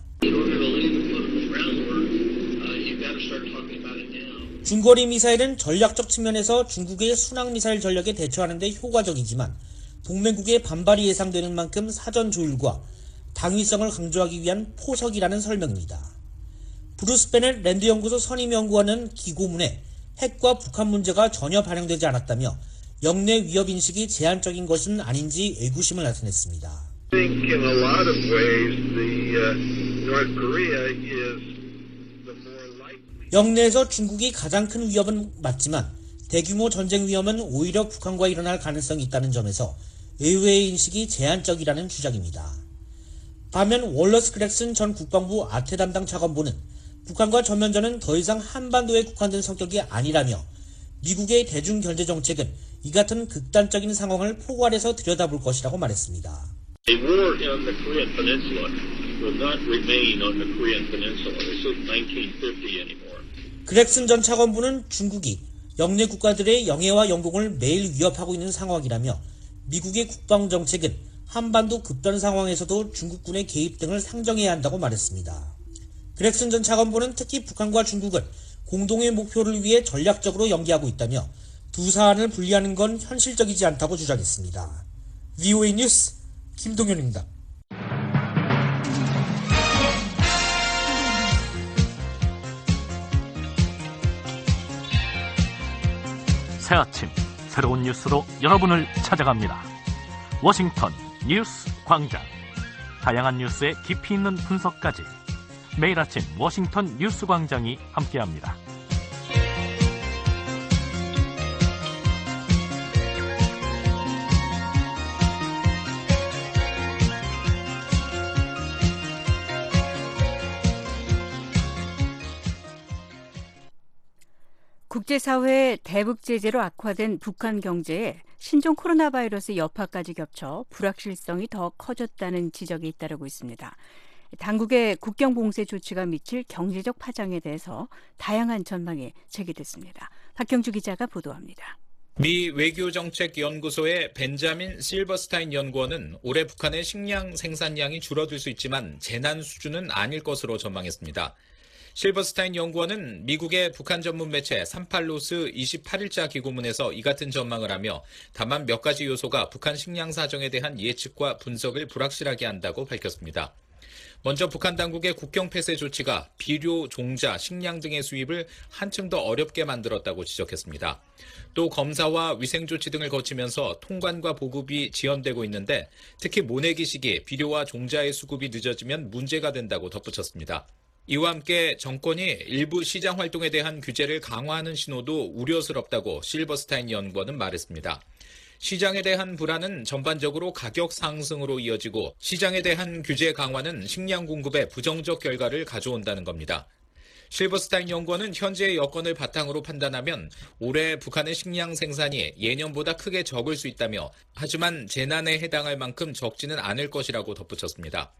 중거리 미사일은 전략적 측면에서 중국의 순항미사일 전략에 대처하는 데 효과적이지만 동맹국의 반발이 예상되는 만큼 사전 조율과 당위성을 강조하기 위한 포석이라는 설명입니다. 브루스 베넷 랜드연구소 선임연구원은 기고문에 핵과 북한 문제가 전혀 반영되지 않았다며 영내 위협인식이 제한적인 것은 아닌지 의구심을 나타냈습니다. I think in a lot of ways the uh, North Korea is the more likely 영내에서 중국이 가장 큰 위협은 맞지만 대규모 전쟁 위험은 오히려 북한과 일어날 가능성이 있다는 점에서 의회의 인식이 제한적이라는 주장입니다. 반면 월러스 그렉슨 전 국방부 아태 담당 차관보는 북한과 전면전은 더 이상 한반도에 국한된 성격이 아니라며 미국의 대중 견제 정책은 이 같은 극단적인 상황을 포괄해서 들여다볼 것이라고 말했습니다. A war on the Korean Peninsula will not remain on the Korean Peninsula. This is nineteen fifty anymore. 그렉슨 전 차관보는 중국이 영내 국가들의 영해와 영공을 매일 위협하고 있는 상황이라며 미국의 국방정책은 한반도 급변 상황에서도 중국군의 개입 등을 상정해야 한다고 말했습니다. 그렉슨 전 차관보는 특히 북한과 중국은 공동의 목표를 위해 전략적으로 연계하고 있다며 두 사안을 분리하는 건 현실적이지 않다고 주장했습니다. 브이오에이 뉴스 김동현입니다. 새 아침 새로운 뉴스로 여러분을 찾아갑니다. 워싱턴 뉴스 광장. 다양한 뉴스의 깊이 있는 분석까지 매일 아침 워싱턴 뉴스 광장이 함께합니다. 국제사회의 대북 제재로 악화된 북한 경제에 신종 코로나 바이러스 여파까지 겹쳐 불확실성이 더 커졌다는 지적이 잇따르고 있습니다. 당국의 국경 봉쇄 조치가 미칠 경제적 파장에 대해서 다양한 전망이 제기됐습니다. 박경주 기자가 보도합니다. 미 외교정책연구소의 벤자민 실버스타인 연구원은 올해 북한의 식량 생산량이 줄어들 수 있지만 재난 수준은 아닐 것으로 전망했습니다. 실버스타인 연구원은 미국의 북한 전문 매체 삼팔로스 이십팔 일자 기고문에서 이 같은 전망을 하며 다만 몇 가지 요소가 북한 식량 사정에 대한 예측과 분석을 불확실하게 한다고 밝혔습니다. 먼저 북한 당국의 국경 폐쇄 조치가 비료, 종자, 식량 등의 수입을 한층 더 어렵게 만들었다고 지적했습니다. 또 검사와 위생 조치 등을 거치면서 통관과 보급이 지연되고 있는데 특히 모내기 시기 비료와 종자의 수급이 늦어지면 문제가 된다고 덧붙였습니다. 이와 함께 정권이 일부 시장 활동에 대한 규제를 강화하는 신호도 우려스럽다고 실버스타인 연구원은 말했습니다. 시장에 대한 불안은 전반적으로 가격 상승으로 이어지고 시장에 대한 규제 강화는 식량 공급에 부정적 결과를 가져온다는 겁니다. 실버스타인 연구원은 현재의 여건을 바탕으로 판단하면 올해 북한의 식량 생산이 예년보다 크게 적을 수 있다며 하지만 재난에 해당할 만큼 적지는 않을 것이라고 덧붙였습니다.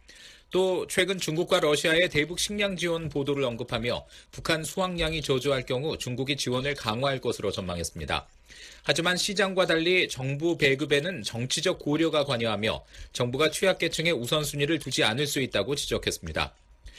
또 최근 중국과 러시아의 대북 식량 지원 보도를 언급하며 북한 수확량이 저조할 경우 중국이 지원을 강화할 것으로 전망했습니다. 하지만 시장과 달리 정부 배급에는 정치적 고려가 관여하며 정부가 취약계층의 우선순위를 두지 않을 수 있다고 지적했습니다.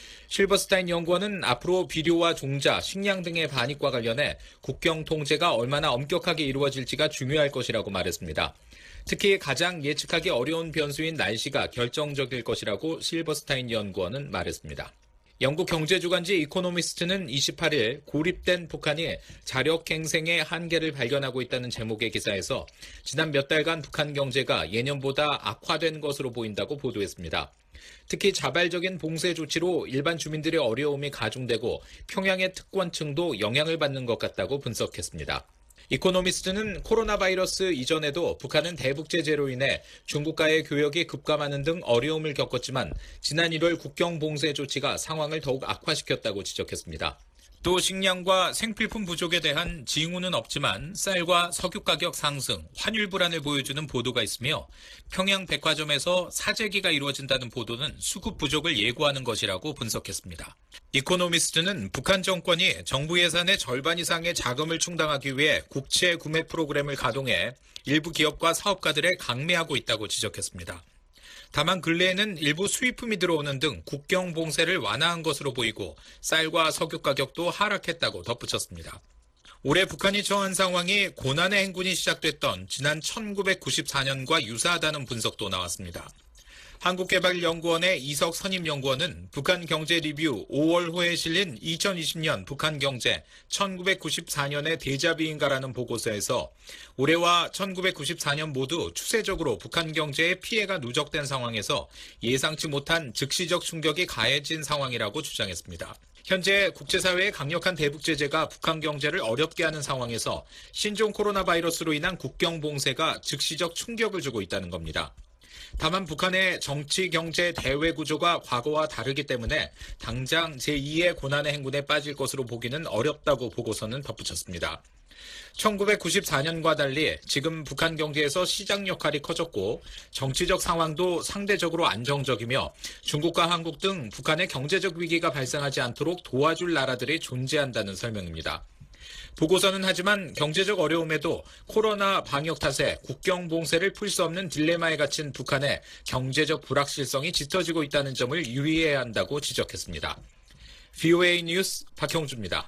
실버스타인 연구원은 앞으로 비료와 종자, 식량 등의 반입과 관련해 국경 통제가 얼마나 엄격하게 이루어질지가 중요할 것이라고 말했습니다. 특히 가장 예측하기 어려운 변수인 날씨가 결정적일 것이라고 실버스타인 연구원은 말했습니다. 영국 경제주간지 이코노미스트는 이십팔 일 고립된 북한이 자력갱생의 한계를 발견하고 있다는 제목의 기사에서 지난 몇 달간 북한 경제가 예년보다 악화된 것으로 보인다고 보도했습니다. 특히 자발적인 봉쇄 조치로 일반 주민들의 어려움이 가중되고 평양의 특권층도 영향을 받는 것 같다고 분석했습니다. 이코노미스트는 코로나 바이러스 이전에도 북한은 대북 제재로 인해 중국과의 교역이 급감하는 등 어려움을 겪었지만 지난 일월 국경 봉쇄 조치가 상황을 더욱 악화시켰다고 지적했습니다. 또 식량과 생필품 부족에 대한 징후는 없지만 쌀과 석유 가격 상승, 환율 불안을 보여주는 보도가 있으며 평양 백화점에서 사재기가 이루어진다는 보도는 수급 부족을 예고하는 것이라고 분석했습니다. 이코노미스트는 북한 정권이 정부 예산의 절반 이상의 자금을 충당하기 위해 국채 구매 프로그램을 가동해 일부 기업과 사업가들을 강매하고 있다고 지적했습니다. 다만 근래에는 일부 수입품이 들어오는 등 국경 봉쇄를 완화한 것으로 보이고 쌀과 석유 가격도 하락했다고 덧붙였습니다. 올해 북한이 처한 상황이 고난의 행군이 시작됐던 지난 천구백구십사 년과 유사하다는 분석도 나왔습니다. 한국개발연구원의 이석 선임연구원은 북한 경제 리뷰 오월호에 실린 이천이십 년 북한 경제 천구백구십사 년의 대자비인가라는 보고서에서 올해와 천구백구십사 년 모두 추세적으로 북한 경제에 피해가 누적된 상황에서 예상치 못한 즉시적 충격이 가해진 상황이라고 주장했습니다. 현재 국제사회의 강력한 대북 제재가 북한 경제를 어렵게 하는 상황에서 신종 코로나 바이러스로 인한 국경 봉쇄가 즉시적 충격을 주고 있다는 겁니다. 다만 북한의 정치, 경제, 대외 구조가 과거와 다르기 때문에 당장 제이의 고난의 행군에 빠질 것으로 보기는 어렵다고 보고서는 덧붙였습니다. 천구백구십사 년과 달리 지금 북한 경제에서 시장 역할이 커졌고 정치적 상황도 상대적으로 안정적이며 중국과 한국 등 북한의 경제적 위기가 발생하지 않도록 도와줄 나라들이 존재한다는 설명입니다. 보고서는 하지만 경제적 어려움에도 코로나 방역 탓에 국경 봉쇄를 풀 수 없는 딜레마에 갇힌 북한의 경제적 불확실성이 짙어지고 있다는 점을 유의해야 한다고 지적했습니다. 브이오에이 뉴스 박형주입니다.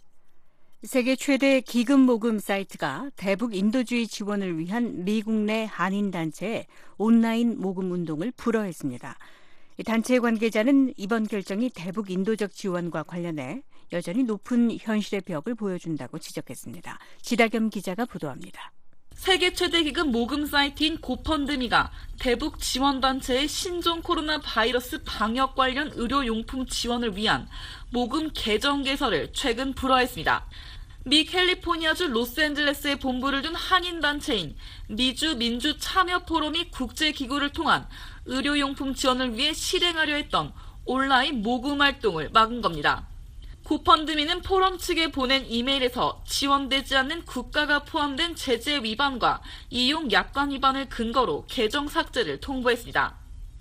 세계 최대 기금 모금 사이트가 대북 인도주의 지원을 위한 미국 내 한인단체의 온라인 모금 운동을 불허했습니다. 단체 관계자는 이번 결정이 대북 인도적 지원과 관련해 여전히 높은 현실의 벽을 보여준다고 지적했습니다. 지다겸 기자가 보도합니다. 세계 최대 기금 모금 사이트인 고펀드미가 대북 지원단체의 신종 코로나 바이러스 방역 관련 의료용품 지원을 위한 모금 계정 개설을 최근 불허했습니다. 미 캘리포니아주 로스앤젤레스에 본부를 둔 한인단체인 미주 민주 참여 포럼이 국제기구를 통한 의료용품 지원을 위해 실행하려 했던 온라인 모금 활동을 막은 겁니다. 고펀드미는 포럼 측에 보낸 이메일에서 지원되지 않는 국가가 포함된 제재 위반과 이용 약관 위반을 근거로 계정 삭제를 통보했습니다.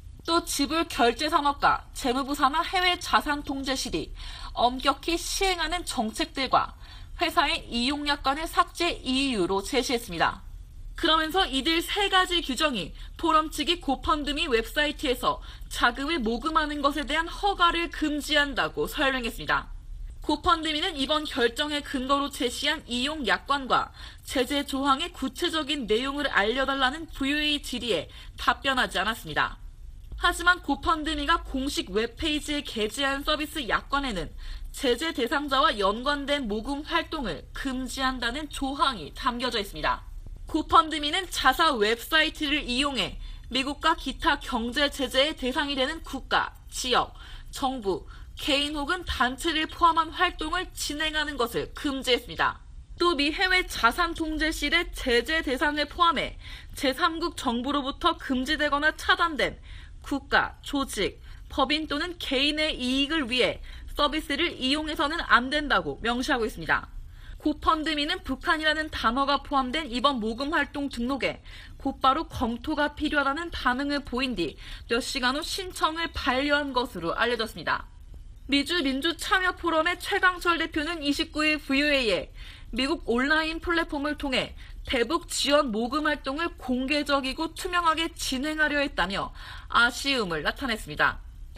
또 지불 결제 산업과 재무부 산하 해외 자산 통제실이 엄격히 시행하는 정책들과 회사의 이용 약관을 삭제 이유로 제시했습니다. 그러면서 이들 세 가지 규정이 포럼 측이 고펀드미 웹사이트에서 자금을 모금하는 것에 대한 허가를 금지한다고 설명했습니다. 고펀드미는 이번 결정의 근거로 제시한 이용 약관과 제재 조항의 구체적인 내용을 알려달라는 브이오에이 질의에 답변하지 않았습니다. 하지만 고펀드미가 공식 웹페이지에 게재한 서비스 약관에는 제재 대상자와 연관된 모금 활동을 금지한다는 조항이 담겨져 있습니다. 고펀드미는 자사 웹사이트를 이용해 미국과 기타 경제 제재의 대상이 되는 국가, 지역, 정부, 개인 혹은 단체를 포함한 활동을 진행하는 것을 금지했습니다. 또 미 해외 자산통제실의 제재 대상을 포함해 제삼국 정부로부터 금지되거나 차단된 국가, 조직, 법인 또는 개인의 이익을 위해 서비스를 이용해서는 안 된다고 명시하고 있습니다. 고펀드미는 북한이라는 단어가 포함된 이번 모금 활동 등록에 곧바로 검토가 필요하다는 반응을 보인 뒤 몇 시간 후 신청을 반려한 것으로 알려졌습니다. 미주 민주 참여 포럼의 최강철 대표는 이십구 일 브이오에이에 미국 온라인 플랫폼을 통해 대북 지원 모금 활동을 공개적이고 투명하게 진행하려 했다며 아쉬움을 나타냈습니다.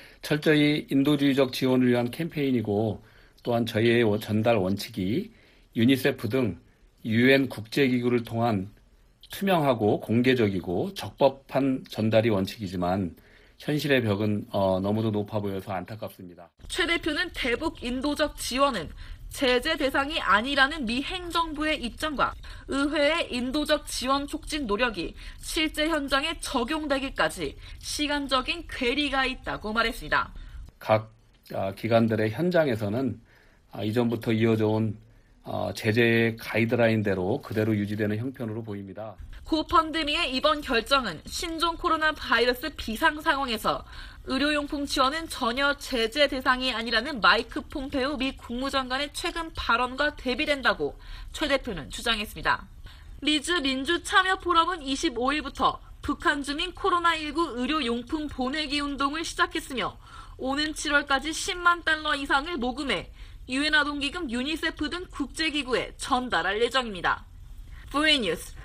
철저히 인도주의적 지원을 위한 캠페인이고 또한 저희의 전달 원칙이 유니세프 등 유엔 국제기구를 통한 투명하고 공개적이고 적법한 전달이 원칙이지만 현실의 벽은 어, 너무도 높아 보여서 안타깝습니다. 최 대표는 대북 인도적 지원은 제재 대상이 아니라는 미 행정부의 입장과 의회의 인도적 지원 촉진 노력이 실제 현장에 적용되기까지 시간적인 괴리가 있다고 말했습니다. 각 어, 기관들의 현장에서는 어, 이전부터 이어져 온 어, 제재의 가이드라인대로 그대로 유지되는 형편으로 보입니다. 고펀드미의 이번 결정은 신종 코로나 바이러스 비상 상황에서 의료용품 지원은 전혀 제재 대상이 아니라는 마이크 폼페오 미 국무장관의 최근 발언과 대비된다고 최 대표는 주장했습니다. 미주 민주 참여 포럼은 이십오 일부터 북한 주민 코로나십구 의료용품 보내기 운동을 시작했으며 오는 칠월까지 십만 달러 이상을 모금해 유엔 아동기금 유니세프 등 국제기구에 전달할 예정입니다. 브이오에이 뉴스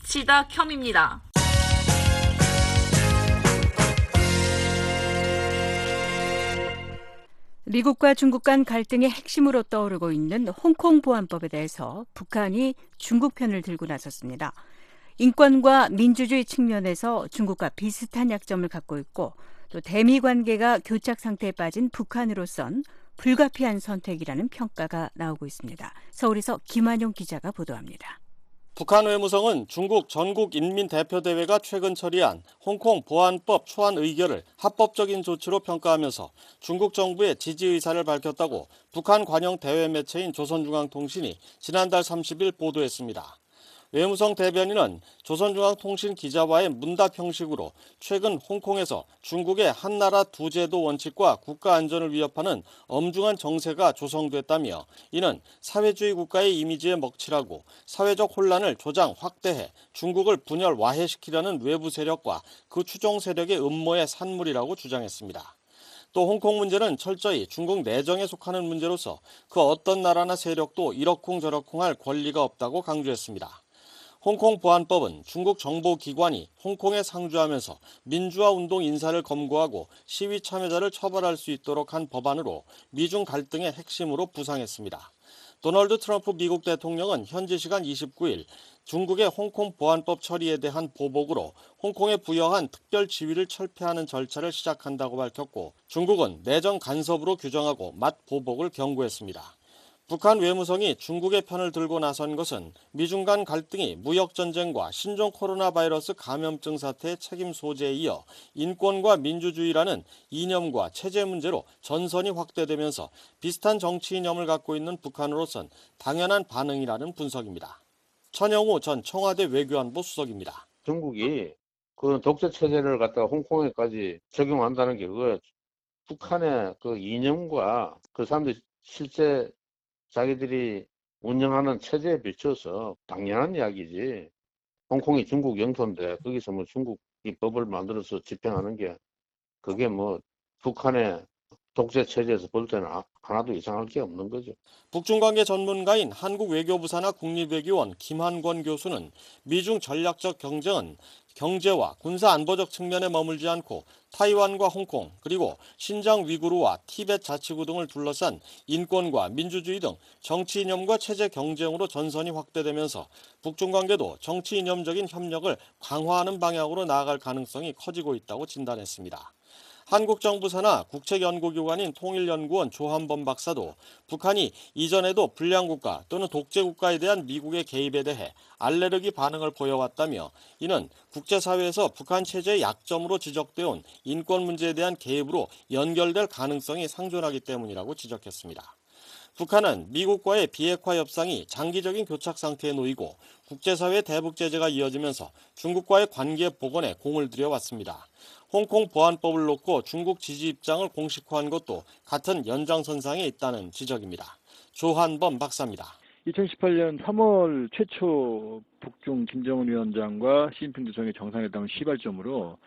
지다겸입니다. 미국과 중국 간 갈등의 핵심으로 떠오르고 있는 홍콩 보안법에 대해서 북한이 중국 편을 들고 나섰습니다. 인권과 민주주의 측면에서 중국과 비슷한 약점을 갖고 있고 또 대미 관계가 교착 상태에 빠진 북한으로선 불가피한 선택이라는 평가가 나오고 있습니다. 서울에서 김한용 기자가 보도합니다. 북한 외무성은 중국 전국인민대표대회가 최근 처리한 홍콩 보안법 초안 의결을 합법적인 조치로 평가하면서 중국 정부의 지지 의사를 밝혔다고 북한 관영 대외 매체인 조선중앙통신이 지난달 삼십 일 보도했습니다. 외무성 대변인은 조선중앙통신 기자와의 문답 형식으로 최근 홍콩에서 중국의 한나라 두 제도 원칙과 국가 안전을 위협하는 엄중한 정세가 조성됐다며 이는 사회주의 국가의 이미지에 먹칠하고 사회적 혼란을 조장 확대해 중국을 분열 와해시키려는 외부 세력과 그 추종 세력의 음모의 산물이라고 주장했습니다. 또 홍콩 문제는 철저히 중국 내정에 속하는 문제로서 그 어떤 나라나 세력도 이러쿵저러쿵할 권리가 없다고 강조했습니다. 홍콩 보안법은 중국 정보기관이 홍콩에 상주하면서 민주화 운동 인사를 검거하고 시위 참여자를 처벌할 수 있도록 한 법안으로 미중 갈등의 핵심으로 부상했습니다. 도널드 트럼프 미국 대통령은 현지 시간 이십구 일 중국의 홍콩 보안법 처리에 대한 보복으로 홍콩에 부여한 특별 지위를 철폐하는 절차를 시작한다고 밝혔고 중국은 내정 간섭으로 규정하고 맞 보복을 경고했습니다. 북한 외무성이 중국의 편을 들고 나선 것은 미중 간 갈등이 무역전쟁과 신종 코로나 바이러스 감염증 사태의 책임 소재에 이어 인권과 민주주의라는 이념과 체제 문제로 전선이 확대되면서 비슷한 정치 이념을 갖고 있는 북한으로선 당연한 반응이라는 분석입니다. 천영우 전 청와대 외교안보 수석입니다. 중국이 그 독재 체제를 갖다가 홍콩에까지 적용한다는 게 그 북한의 그 이념과 그 사람들이 실제 자기들이 운영하는 체제에 비춰서 당연한 이야기지. 홍콩이 중국 영토인데 거기서 뭐 중국이 법을 만들어서 집행하는 게 그게 뭐 북한의 독재 체제에서 볼 때는 하나도 이상할 게 없는 거죠. 북중관계 전문가인 한국외교부 산하 국립외교원 김한권 교수는 미중 전략적 경쟁은 경제와 군사안보적 측면에 머물지 않고 타이완과 홍콩 그리고 신장 위구르와 티벳 자치구 등을 둘러싼 인권과 민주주의 등 정치 이념과 체제 경쟁으로 전선이 확대되면서 북중관계도 정치 이념적인 협력을 강화하는 방향으로 나아갈 가능성이 커지고 있다고 진단했습니다. 한국 정부 산하 국책연구기관인 통일연구원 조한범 박사도 북한이 이전에도 불량국가 또는 독재국가에 대한 미국의 개입에 대해 알레르기 반응을 보여왔다며 이는 국제사회에서 북한 체제의 약점으로 지적되어 온 인권 문제에 대한 개입으로 연결될 가능성이 상존하기 때문이라고 지적했습니다. 북한은 미국과의 비핵화 협상이 장기적인 교착 상태에 놓이고 국제사회 대북 제재가 이어지면서 중국과의 관계 복원에 공을 들여왔습니다. 홍콩 보안법을 놓고 중국 지지 입장을 공식화한 것도 같은 연장선상에 있다는 지적입니다. 조한범 박사입니다. 이천십팔 년 삼월 최초 북중 김정은 위원장과 시진핑 주석의 정상회담을 시발점으로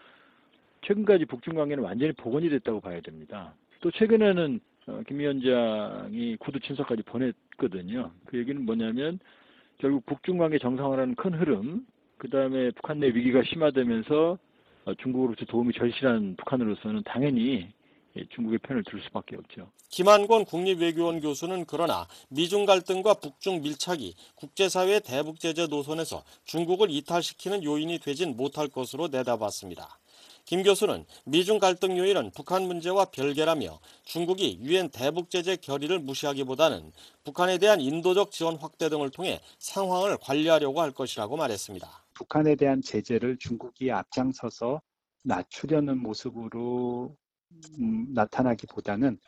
최근까지 북중 관계는 완전히 복원이 됐다고 봐야 됩니다. 또 최근에는 김 위원장이 구두 친서까지 보냈거든요. 그 얘기는 뭐냐면 결국 북중 관계 정상화라는 큰 흐름, 그 다음에 북한 내 위기가 심화되면서 중국으로부터 도움이 절실한 북한으로서는 당연히 중국의 편을 들 수밖에 없죠. 김한권 국립외교원 교수는 그러나 미중 갈등과 북중 밀착이 국제사회의 대북 제재 노선에서 중국을 이탈시키는 요인이 되진 못할 것으로 내다봤습니다. 김 교수는 미중 갈등 요인은 북한 문제와 별개라며 중국이 유엔 대북 제재 결의를 무시하기보다는 북한에 대한 인도적 지원 확대 등을 통해 상황을 관리하려고 할 것이라고 말했습니다. 북한에 대한 제재를 중국이 앞장서서 낮추려는 모습으로 음, 나타나기보다는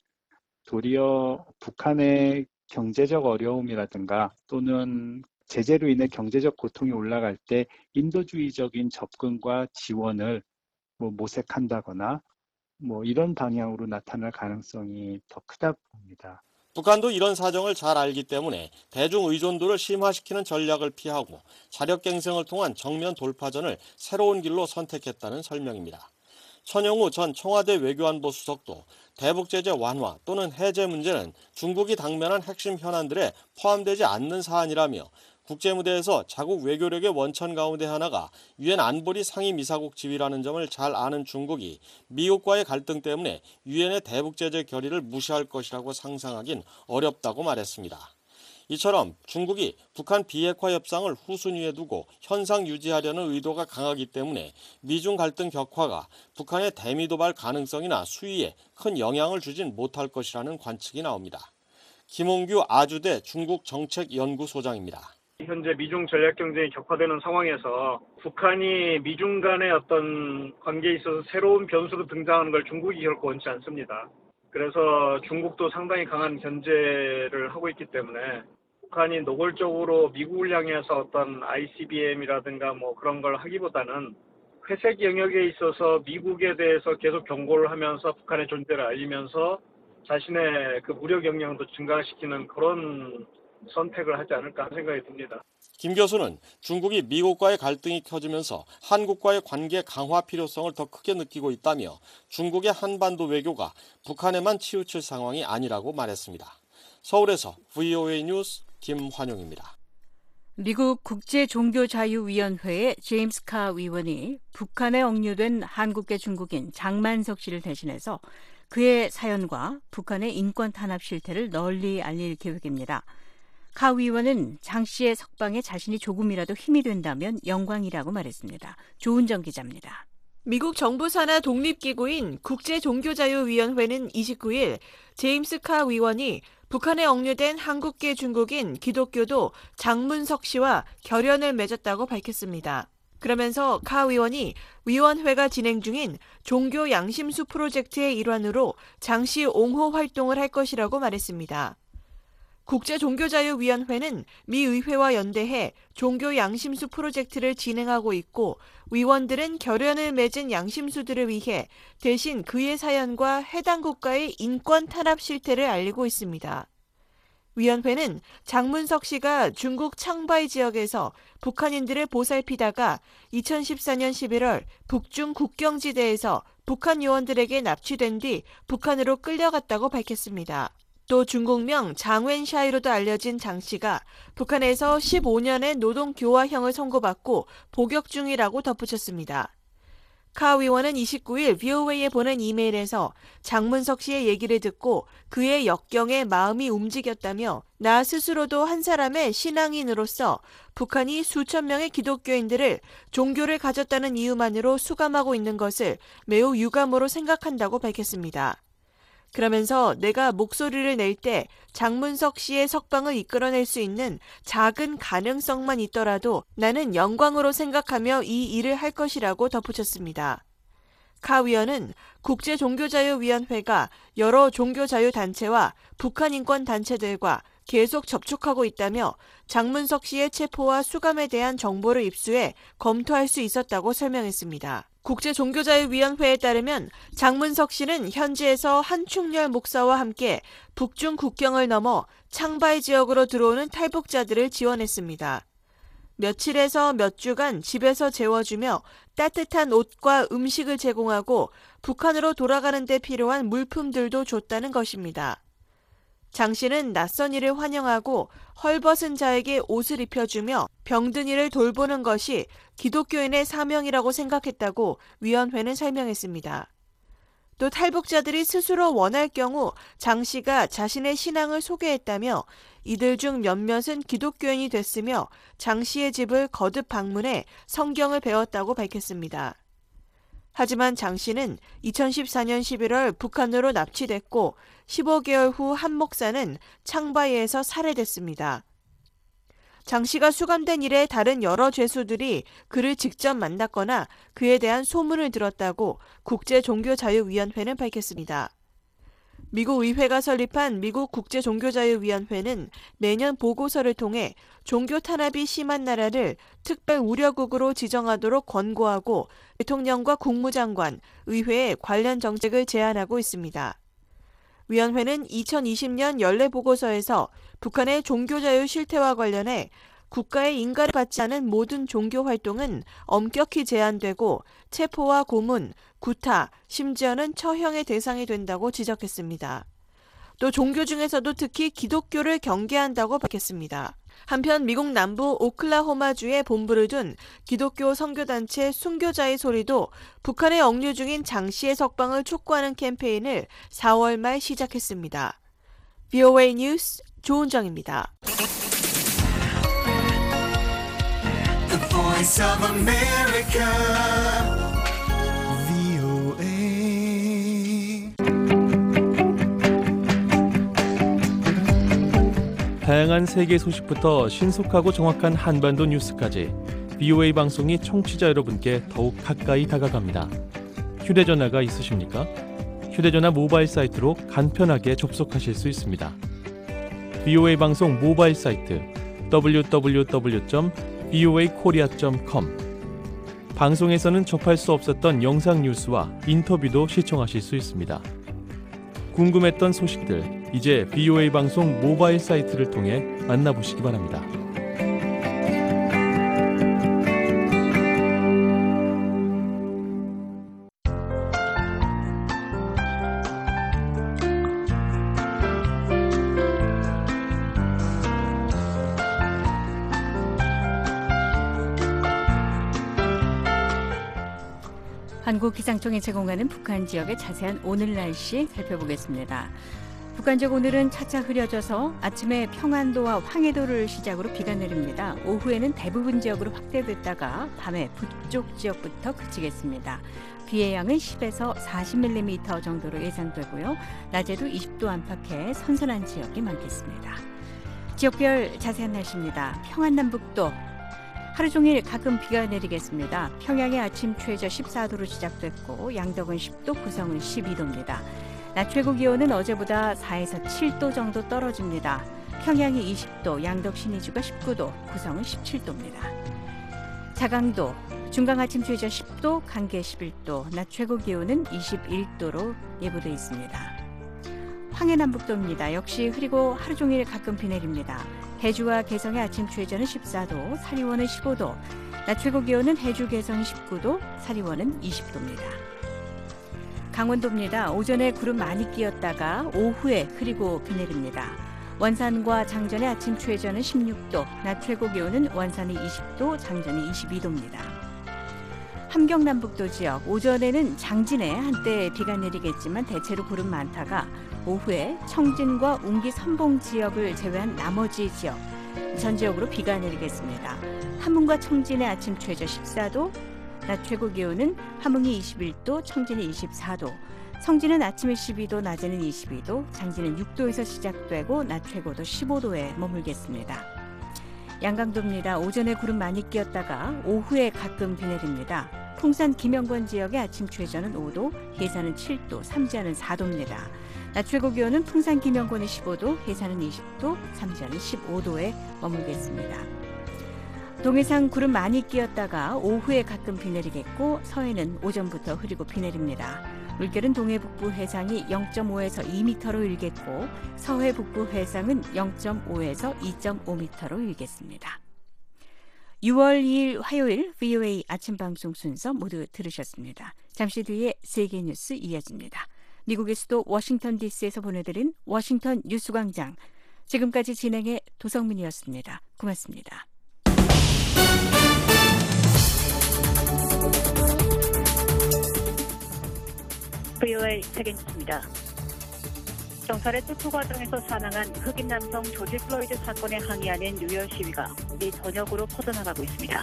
도리어 북한의 경제적 어려움이라든가 또는 제재로 인해 경제적 고통이 올라갈 때 인도주의적인 접근과 지원을 뭐 모색한다거나 뭐 이런 방향으로 나타날 가능성이 더 크다고 봅니다. 북한도 이런 사정을 잘 알기 때문에 대중 의존도를 심화시키는 전략을 피하고 자력갱생을 통한 정면 돌파전을 새로운 길로 선택했다는 설명입니다. 천영우 전 청와대 외교안보 수석도 대북 제재 완화 또는 해제 문제는 중국이 당면한 핵심 현안들에 포함되지 않는 사안이라며 국제무대에서 자국 외교력의 원천 가운데 하나가 유엔 안보리 상임이사국 지위라는 점을 잘 아는 중국이 미국과의 갈등 때문에 유엔의 대북 제재 결의를 무시할 것이라고 상상하긴 어렵다고 말했습니다. 이처럼 중국이 북한 비핵화 협상을 후순위에 두고 현상 유지하려는 의도가 강하기 때문에 미중 갈등 격화가 북한의 대미 도발 가능성이나 수위에 큰 영향을 주진 못할 것이라는 관측이 나옵니다. 김홍규 아주대 중국정책연구소장입니다. 현재 미중 전략 경쟁이 격화되는 상황에서 북한이 미중 간의 어떤 관계에 있어서 새로운 변수로 등장하는 걸 중국이 결코 원치 않습니다. 그래서 중국도 상당히 강한 견제를 하고 있기 때문에 북한이 노골적으로 미국을 향해서 어떤 아이씨비엠이라든가 뭐 그런 걸 하기보다는 회색 영역에 있어서 미국에 대해서 계속 경고를 하면서 북한의 존재를 알리면서 자신의 그 무력 역량도 증가시키는 그런 선택을 하지 않을까 하는 생각이 듭니다. 김 교수는 중국이 미국과의 갈등이 커지면서 한국과의 관계 강화 필요성을 더 크게 느끼고 있다며 중국의 한반도 외교가 북한에만 치우칠 상황이 아니라고 말했습니다. 서울에서 브이오에이 뉴스 김환용입니다. 미국 국제종교자유위원회의 제임스 카 의원이 북한에 억류된 한국계 중국인 장만석 씨를 대신해서 그의 사연과 북한의 인권 탄압 실태를 널리 알릴 계획입니다. 카 의원은 장 씨의 석방에 자신이 조금이라도 힘이 된다면 영광이라고 말했습니다. 조은정 기자입니다. 미국 정부 산하 독립기구인 국제종교자유위원회는 이십구일 제임스 카 의원이 북한에 억류된 한국계 중국인 기독교도 장문석 씨와 결연을 맺었다고 밝혔습니다. 그러면서 카 의원이 위원회가 진행 중인 종교 양심수 프로젝트의 일환으로 장 씨 옹호 활동을 할 것이라고 말했습니다. 국제종교자유위원회는 미 의회와 연대해 종교 양심수 프로젝트를 진행하고 있고 위원들은 결연을 맺은 양심수들을 위해 대신 그의 사연과 해당 국가의 인권 탄압 실태를 알리고 있습니다. 위원회는 장문석 씨가 중국 창바이 지역에서 북한인들을 보살피다가 이천십사년 십일월 북중 국경지대에서 북한 요원들에게 납치된 뒤 북한으로 끌려갔다고 밝혔습니다. 또 중국명 장웬샤이로도 알려진 장 씨가 북한에서 십오년의 노동교화형을 선고받고 복역 중이라고 덧붙였습니다. 카 의원은 이십구일 브이오에이에 보낸 이메일에서 장문석 씨의 얘기를 듣고 그의 역경에 마음이 움직였다며 나 스스로도 한 사람의 신앙인으로서 북한이 수천 명의 기독교인들을 종교를 가졌다는 이유만으로 수감하고 있는 것을 매우 유감으로 생각한다고 밝혔습니다. 그러면서 내가 목소리를 낼 때 장문석 씨의 석방을 이끌어낼 수 있는 작은 가능성만 있더라도 나는 영광으로 생각하며 이 일을 할 것이라고 덧붙였습니다. 카 위원은 국제종교자유위원회가 여러 종교자유단체와 북한인권단체들과 계속 접촉하고 있다며 장문석 씨의 체포와 수감에 대한 정보를 입수해 검토할 수 있었다고 설명했습니다. 국제종교자유위원회에 따르면 장문석 씨는 현지에서 한충렬 목사와 함께 북중 국경을 넘어 창바이 지역으로 들어오는 탈북자들을 지원했습니다. 며칠에서 몇 주간 집에서 재워주며 따뜻한 옷과 음식을 제공하고 북한으로 돌아가는 데 필요한 물품들도 줬다는 것입니다. 장 씨는 낯선 이를 환영하고 헐벗은 자에게 옷을 입혀주며 병든 이를 돌보는 것이 기독교인의 사명이라고 생각했다고 위원회는 설명했습니다. 또 탈북자들이 스스로 원할 경우 장 씨가 자신의 신앙을 소개했다며 이들 중 몇몇은 기독교인이 됐으며 장 씨의 집을 거듭 방문해 성경을 배웠다고 밝혔습니다. 하지만 장 씨는 이천십사년 십일월 북한으로 납치됐고 십오개월 후 한 목사는 창바이에서 살해됐습니다. 장 씨가 수감된 이래 다른 여러 죄수들이 그를 직접 만났거나 그에 대한 소문을 들었다고 국제종교자유위원회는 밝혔습니다. 미국 의회가 설립한 미국 국제종교자유위원회는 매년 보고서를 통해 종교 탄압이 심한 나라를 특별 우려국으로 지정하도록 권고하고 대통령과 국무장관, 의회에 관련 정책을 제안하고 있습니다. 위원회는 이천이십년 연례 보고서에서 북한의 종교자유 실태와 관련해 국가의 인가를 받지 않은 모든 종교 활동은 엄격히 제한되고 체포와 고문, 구타, 심지어는 처형의 대상이 된다고 지적했습니다. 또 종교 중에서도 특히 기독교를 경계한다고 밝혔습니다. 한편 미국 남부 오클라호마주에 본부를 둔 기독교 선교단체 순교자의 소리도 북한에 억류 중인 장 씨의 석방을 촉구하는 캠페인을 사월 말 시작했습니다. 브이오에이 뉴스 조은정입니다. The Voice of America, 브이오에이. 다양한 세계 소식부터 신속하고 정확한 한반도 뉴스까지 브이오에이 방송이 청취자 여러분께 더욱 가까이 다가갑니다. 휴대전화가 있으십니까? 휴대전화 모바일 사이트로 간편하게 접속하실 수 있습니다. 브이오에이 방송 모바일 사이트 더블유 더블유 더블유 점 브이오에이 코리아 점 컴. 방송에서는 접할 수 없었던 영상 뉴스와 인터뷰도 시청하실 수 있습니다. 궁금했던 소식들, 이제 브이오에이 방송 모바일 사이트를 통해 만나보시기 바랍니다. 한국기상청이 제공하는 북한 지역의 자세한 오늘 날씨 살펴보겠습니다. 북한 지역 오늘은 차차 흐려져서 아침에 평안도와 황해도를 시작으로 비가 내립니다. 오후에는 대부분 지역으로 확대됐다가 밤에 북쪽 지역부터 그치겠습니다. 비의 양은 십에서 사십 밀리미터 정도로 예상되고요. 낮에도 이십 도 안팎의 선선한 지역이 많겠습니다. 지역별 자세한 날씨입니다. 평안남북도 하루 종일 가끔 비가 내리겠습니다. 평양의 아침 최저 십사 도로 시작됐고 양덕은 십 도, 구성은 십이 도입니다. 낮 최고 기온은 어제보다 사에서 칠 도 정도 떨어집니다. 평양이 이십 도, 양덕 신의주가 십구 도, 구성은 십칠 도입니다. 자강도 중강 아침 최저 십 도, 강계 십일 도, 낮 최고 기온은 이십일 도로 예보돼 있습니다. 황해남북도입니다. 역시 흐리고 하루 종일 가끔 비 내립니다. 해주와 개성의 아침 최저는 십사 도, 사리원은 십오 도, 낮 최고 기온은 해주 개성이 십구 도, 사리원은 이십 도입니다. 강원도입니다. 오전에 구름 많이 끼었다가 오후에 흐리고 비 내립니다. 원산과 장전의 아침 최저는 십육 도, 낮 최고 기온은 원산이 이십 도, 장전이 이십이 도입니다. 함경남북도 지역, 오전에는 장진에 한때 비가 내리겠지만 대체로 구름 많다가 오후에 청진과 웅기 선봉 지역을 제외한 나머지 지역, 전 지역으로 비가 내리겠습니다. 함흥과 청진의 아침 최저 십사 도, 낮 최고 기온은 함흥이 이십일 도, 청진이 이십사 도, 성진은 아침에 십이 도, 낮에는 이십이 도, 장진은 육 도에서 시작되고 낮 최고도 십오 도에 머물겠습니다. 양강도입니다. 오전에 구름 많이 끼었다가 오후에 가끔 비 내립니다. 풍산 김영권 지역의 아침 최저는 오 도, 해산은 칠 도, 삼지안은 사 도입니다. 낮 최고 기온은 풍산 김영권이 십오 도, 해산은 이십 도, 삼지안은 십오 도에 머물겠습니다. 동해상 구름 많이 끼었다가 오후에 가끔 비 내리겠고 서해는 오전부터 흐리고 비 내립니다. 물결은 동해 북부 해상이 영 점 오에서 이 미터로 일겠고 서해 북부 해상은 영 점 오에서 이 점 오 미터로 일겠습니다. 유월 이일 화요일 브이오에이 아침 방송 순서 모두 들으셨습니다. 잠시 뒤에 세계 뉴스 이어집니다. 미국의 수도 워싱턴 디씨에서 보내드린 워싱턴 뉴스광장. 지금까지 진행의 도성민이었습니다. 고맙습니다. 브이오에이 세계 뉴스입니다. 경찰의 체포 과정에서 사망한 흑인 남성 조지 플로이드 사건에 항의하는 뉴욕 시위가 미 전역으로 퍼져나가고 있습니다.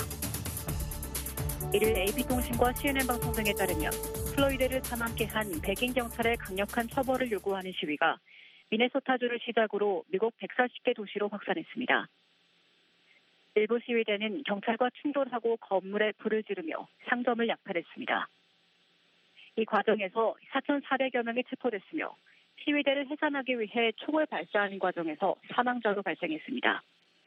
이를 에이피통신과 씨엔엔 방송 등에 따르면 플로이드를 사망케 한 백인 경찰의 강력한 처벌을 요구하는 시위가 미네소타주를 시작으로 미국 백사십 개 도시로 확산했습니다. 일부 시위대는 경찰과 충돌하고 건물에 불을 지르며 상점을 약탈했습니다. 이 과정에서 사천사백여 명이 체포됐으며 시위대를 해산하기 위해 총을 발사하는 과정에서 사망자도 발생했습니다.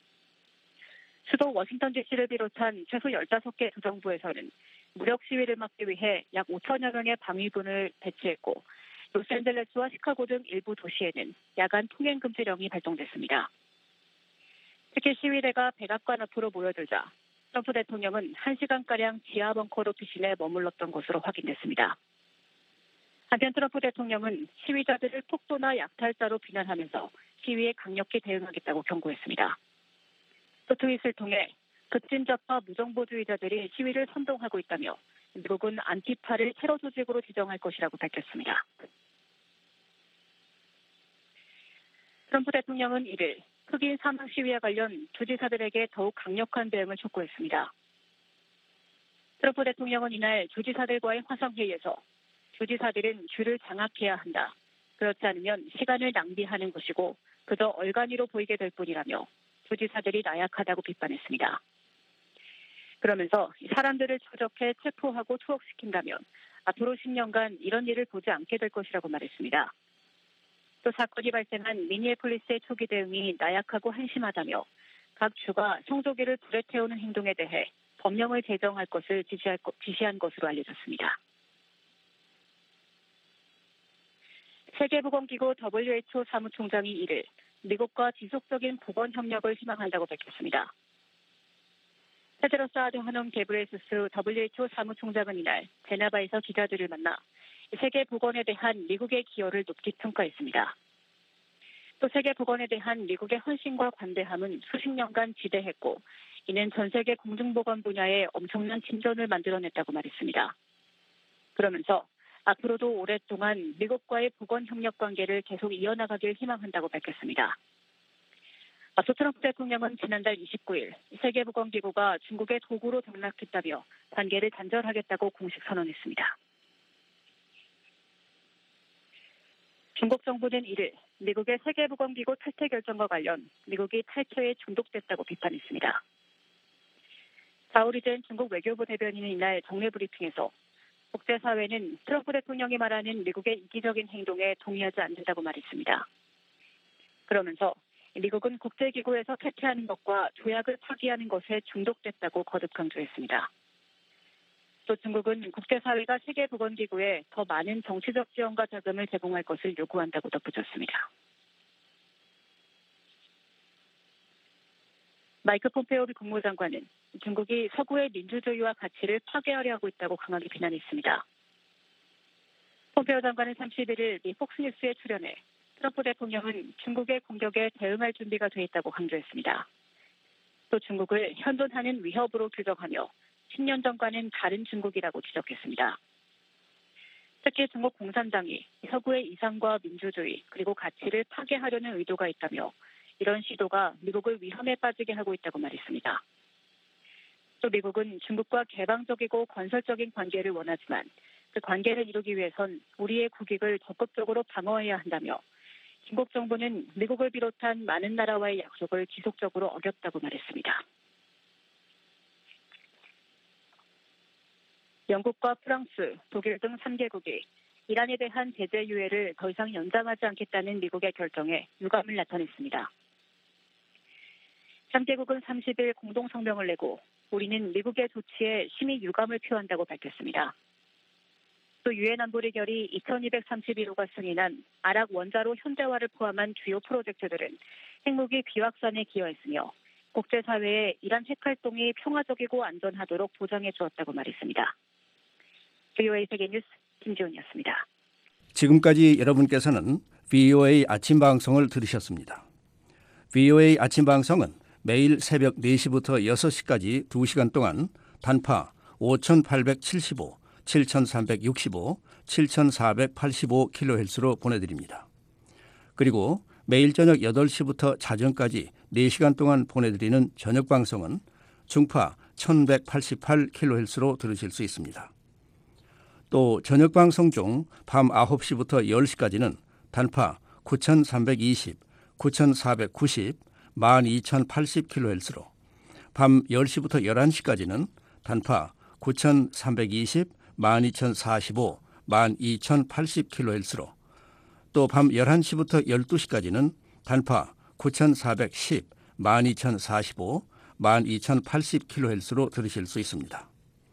수도 워싱턴 디씨를 비롯한 최소 열다섯 개 주정부에서는 무력 시위를 막기 위해 약 오천여 명의 방위군을 배치했고 로스앤젤레스와 시카고 등 일부 도시에는 야간 통행 금지령이 발동됐습니다. 특히 시위대가 백악관 앞으로 모여들자 트럼프 대통령은 한 시간가량 지하 벙커로 피신해 머물렀던 것으로 확인됐습니다. 한편 트럼프 대통령은 시위자들을 폭도나 약탈자로 비난하면서 시위에 강력히 대응하겠다고 경고했습니다. 또 트윗을 통해 극진자파 무정부주의자들이 시위를 선동하고 있다며 미국은 안티파를 테러 조직으로 지정할 것이라고 밝혔습니다. 트럼프 대통령은 이를 흑인 사망 시위와 관련 주지사들에게 더욱 강력한 대응을 촉구했습니다. 트럼프 대통령은 이날 주지사들과의 화상회의에서 주지사들은 줄을 장악해야 한다. 그렇지 않으면 시간을 낭비하는 것이고 그저 얼간이로 보이게 될 뿐이라며 부지사들이 나약하다고 비판했습니다. 그러면서 사람들을 추적해 체포하고 투옥시킨다면 앞으로 십 년간 이런 일을 보지 않게 될 것이라고 말했습니다. 또 사건이 발생한 미니애폴리스의 초기 대응이 나약하고 한심하다며 각 주가 성조기를 불에 태우는 행동에 대해 법령을 제정할 것을 지시할, 지시한 것으로 알려졌습니다. 세계보건기구 더블유에이치오 사무총장이 이를 미국과 지속적인 보건 협력을 희망한다고 밝혔습니다. 테드로스 아드하놈 게브레예수스 더블유에이치오 사무총장은 이날 제네바에서 기자들을 만나 세계 보건에 대한 미국의 기여를 높이 평가했습니다. 또 세계 보건에 대한 미국의 헌신과 관대함은 수십 년간 지대했고 이는 전 세계 공중보건 분야에 엄청난 진전을 만들어냈다고 말했습니다. 그러면서 앞으로도 오랫동안 미국과의 보건 협력 관계를 계속 이어나가길 희망한다고 밝혔습니다. 앞서 트럼프 대통령은 지난달 이십구일 세계보건기구가 중국의 도구로 등락했다며 관계를 단절하겠다고 공식 선언했습니다. 중국 정부는 이를 미국의 세계보건기구 탈퇴 결정과 관련 미국이 탈퇴에 중독됐다고 비판했습니다. 자오리젠 중국 외교부 대변인은 이날 정례 브리핑에서 국제사회는 트럼프 대통령이 말하는 미국의 이기적인 행동에 동의하지 않는다고 말했습니다. 그러면서 미국은 국제기구에서 탈퇴하는 것과 조약을 파기하는 것에 중독됐다고 거듭 강조했습니다. 또 중국은 국제사회가 세계보건기구에 더 많은 정치적 지원과 자금을 제공할 것을 요구한다고 덧붙였습니다. 마이크 폼페오 국무장관은 중국이 서구의 민주주의와 가치를 파괴하려 하고 있다고 강하게 비난했습니다. 폼페오 장관은 삼십일일 미 폭스뉴스에 출연해 트럼프 대통령은 중국의 공격에 대응할 준비가 돼 있다고 강조했습니다. 또 중국을 현존하는 위협으로 규정하며 십 년 전과는 다른 중국이라고 지적했습니다. 특히 중국 공산당이 서구의 이상과 민주주의 그리고 가치를 파괴하려는 의도가 있다며 이런 시도가 미국을 위험에 빠지게 하고 있다고 말했습니다. 또 미국은 중국과 개방적이고 건설적인 관계를 원하지만 그 관계를 이루기 위해선 우리의 국익을 적극적으로 방어해야 한다며 중국 정부는 미국을 비롯한 많은 나라와의 약속을 지속적으로 어겼다고 말했습니다. 영국과 프랑스, 독일 등 삼 개국이 이란에 대한 제재 유예를 더 이상 연장하지 않겠다는 미국의 결정에 유감을 나타냈습니다. 삼 개국은 삼십일 공동 성명을 내고 우리는 미국의 조치에 심히 유감을 표한다고 밝혔습니다. 또 유엔 안보리 결의 이천이백삼십일 호가 승인한 아랍 원자로 현대화를 포함한 주요 프로젝트들은 핵무기 비확산에 기여했으며 국제사회에 이란 핵활동이 평화적이고 안전하도록 보장해 주었다고 말했습니다. 브이오에이 세계뉴스 김지훈이었습니다. 지금까지 여러분께서는 브이오에이 아침 방송을 들으셨습니다. 브이오에이 아침 방송은 매일 새벽 네 시부터 여섯 시까지 두 시간 동안 단파 오천팔백칠십오, 칠천삼백육십오, 칠천사백팔십오 킬로헤르츠로 보내드립니다. 그리고 매일 저녁 여덟 시부터 자정까지 네 시간 동안 보내드리는 저녁 방송은 중파 천백팔십팔 킬로헤르츠로 들으실 수 있습니다. 또 저녁 방송 중 밤 아홉 시부터 열 시까지는 단파 구천삼백이십, 구천사백구십, 만 이천팔십 킬로헤르츠로, 밤 열 시부터 열한 시까지는 단파 구천삼백이십, 만 이천사십오, 만 이천팔십 킬로헤르츠로, 또 밤 열한 시부터 열두 시까지는 단파 구천사백십, 만 이천사십오, 만 이천팔십 킬로헤르츠로 들으실 수 있습니다.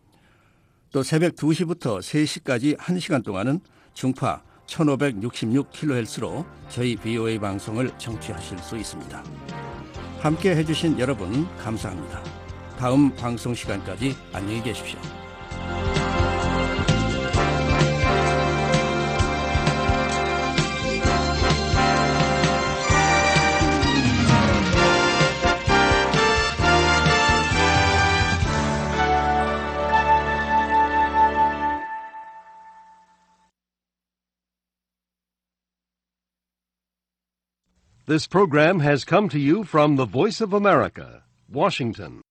또 새벽 두 시부터 세 시까지 한 시간 동안은 중파 천오백육십육 킬로헤르츠로 저희 브이오에이 방송을 청취하실 수 있습니다. 함께 해주신 여러분 감사합니다. 다음 방송 시간까지 안녕히 계십시오. This program has come to you from the Voice of America, Washington.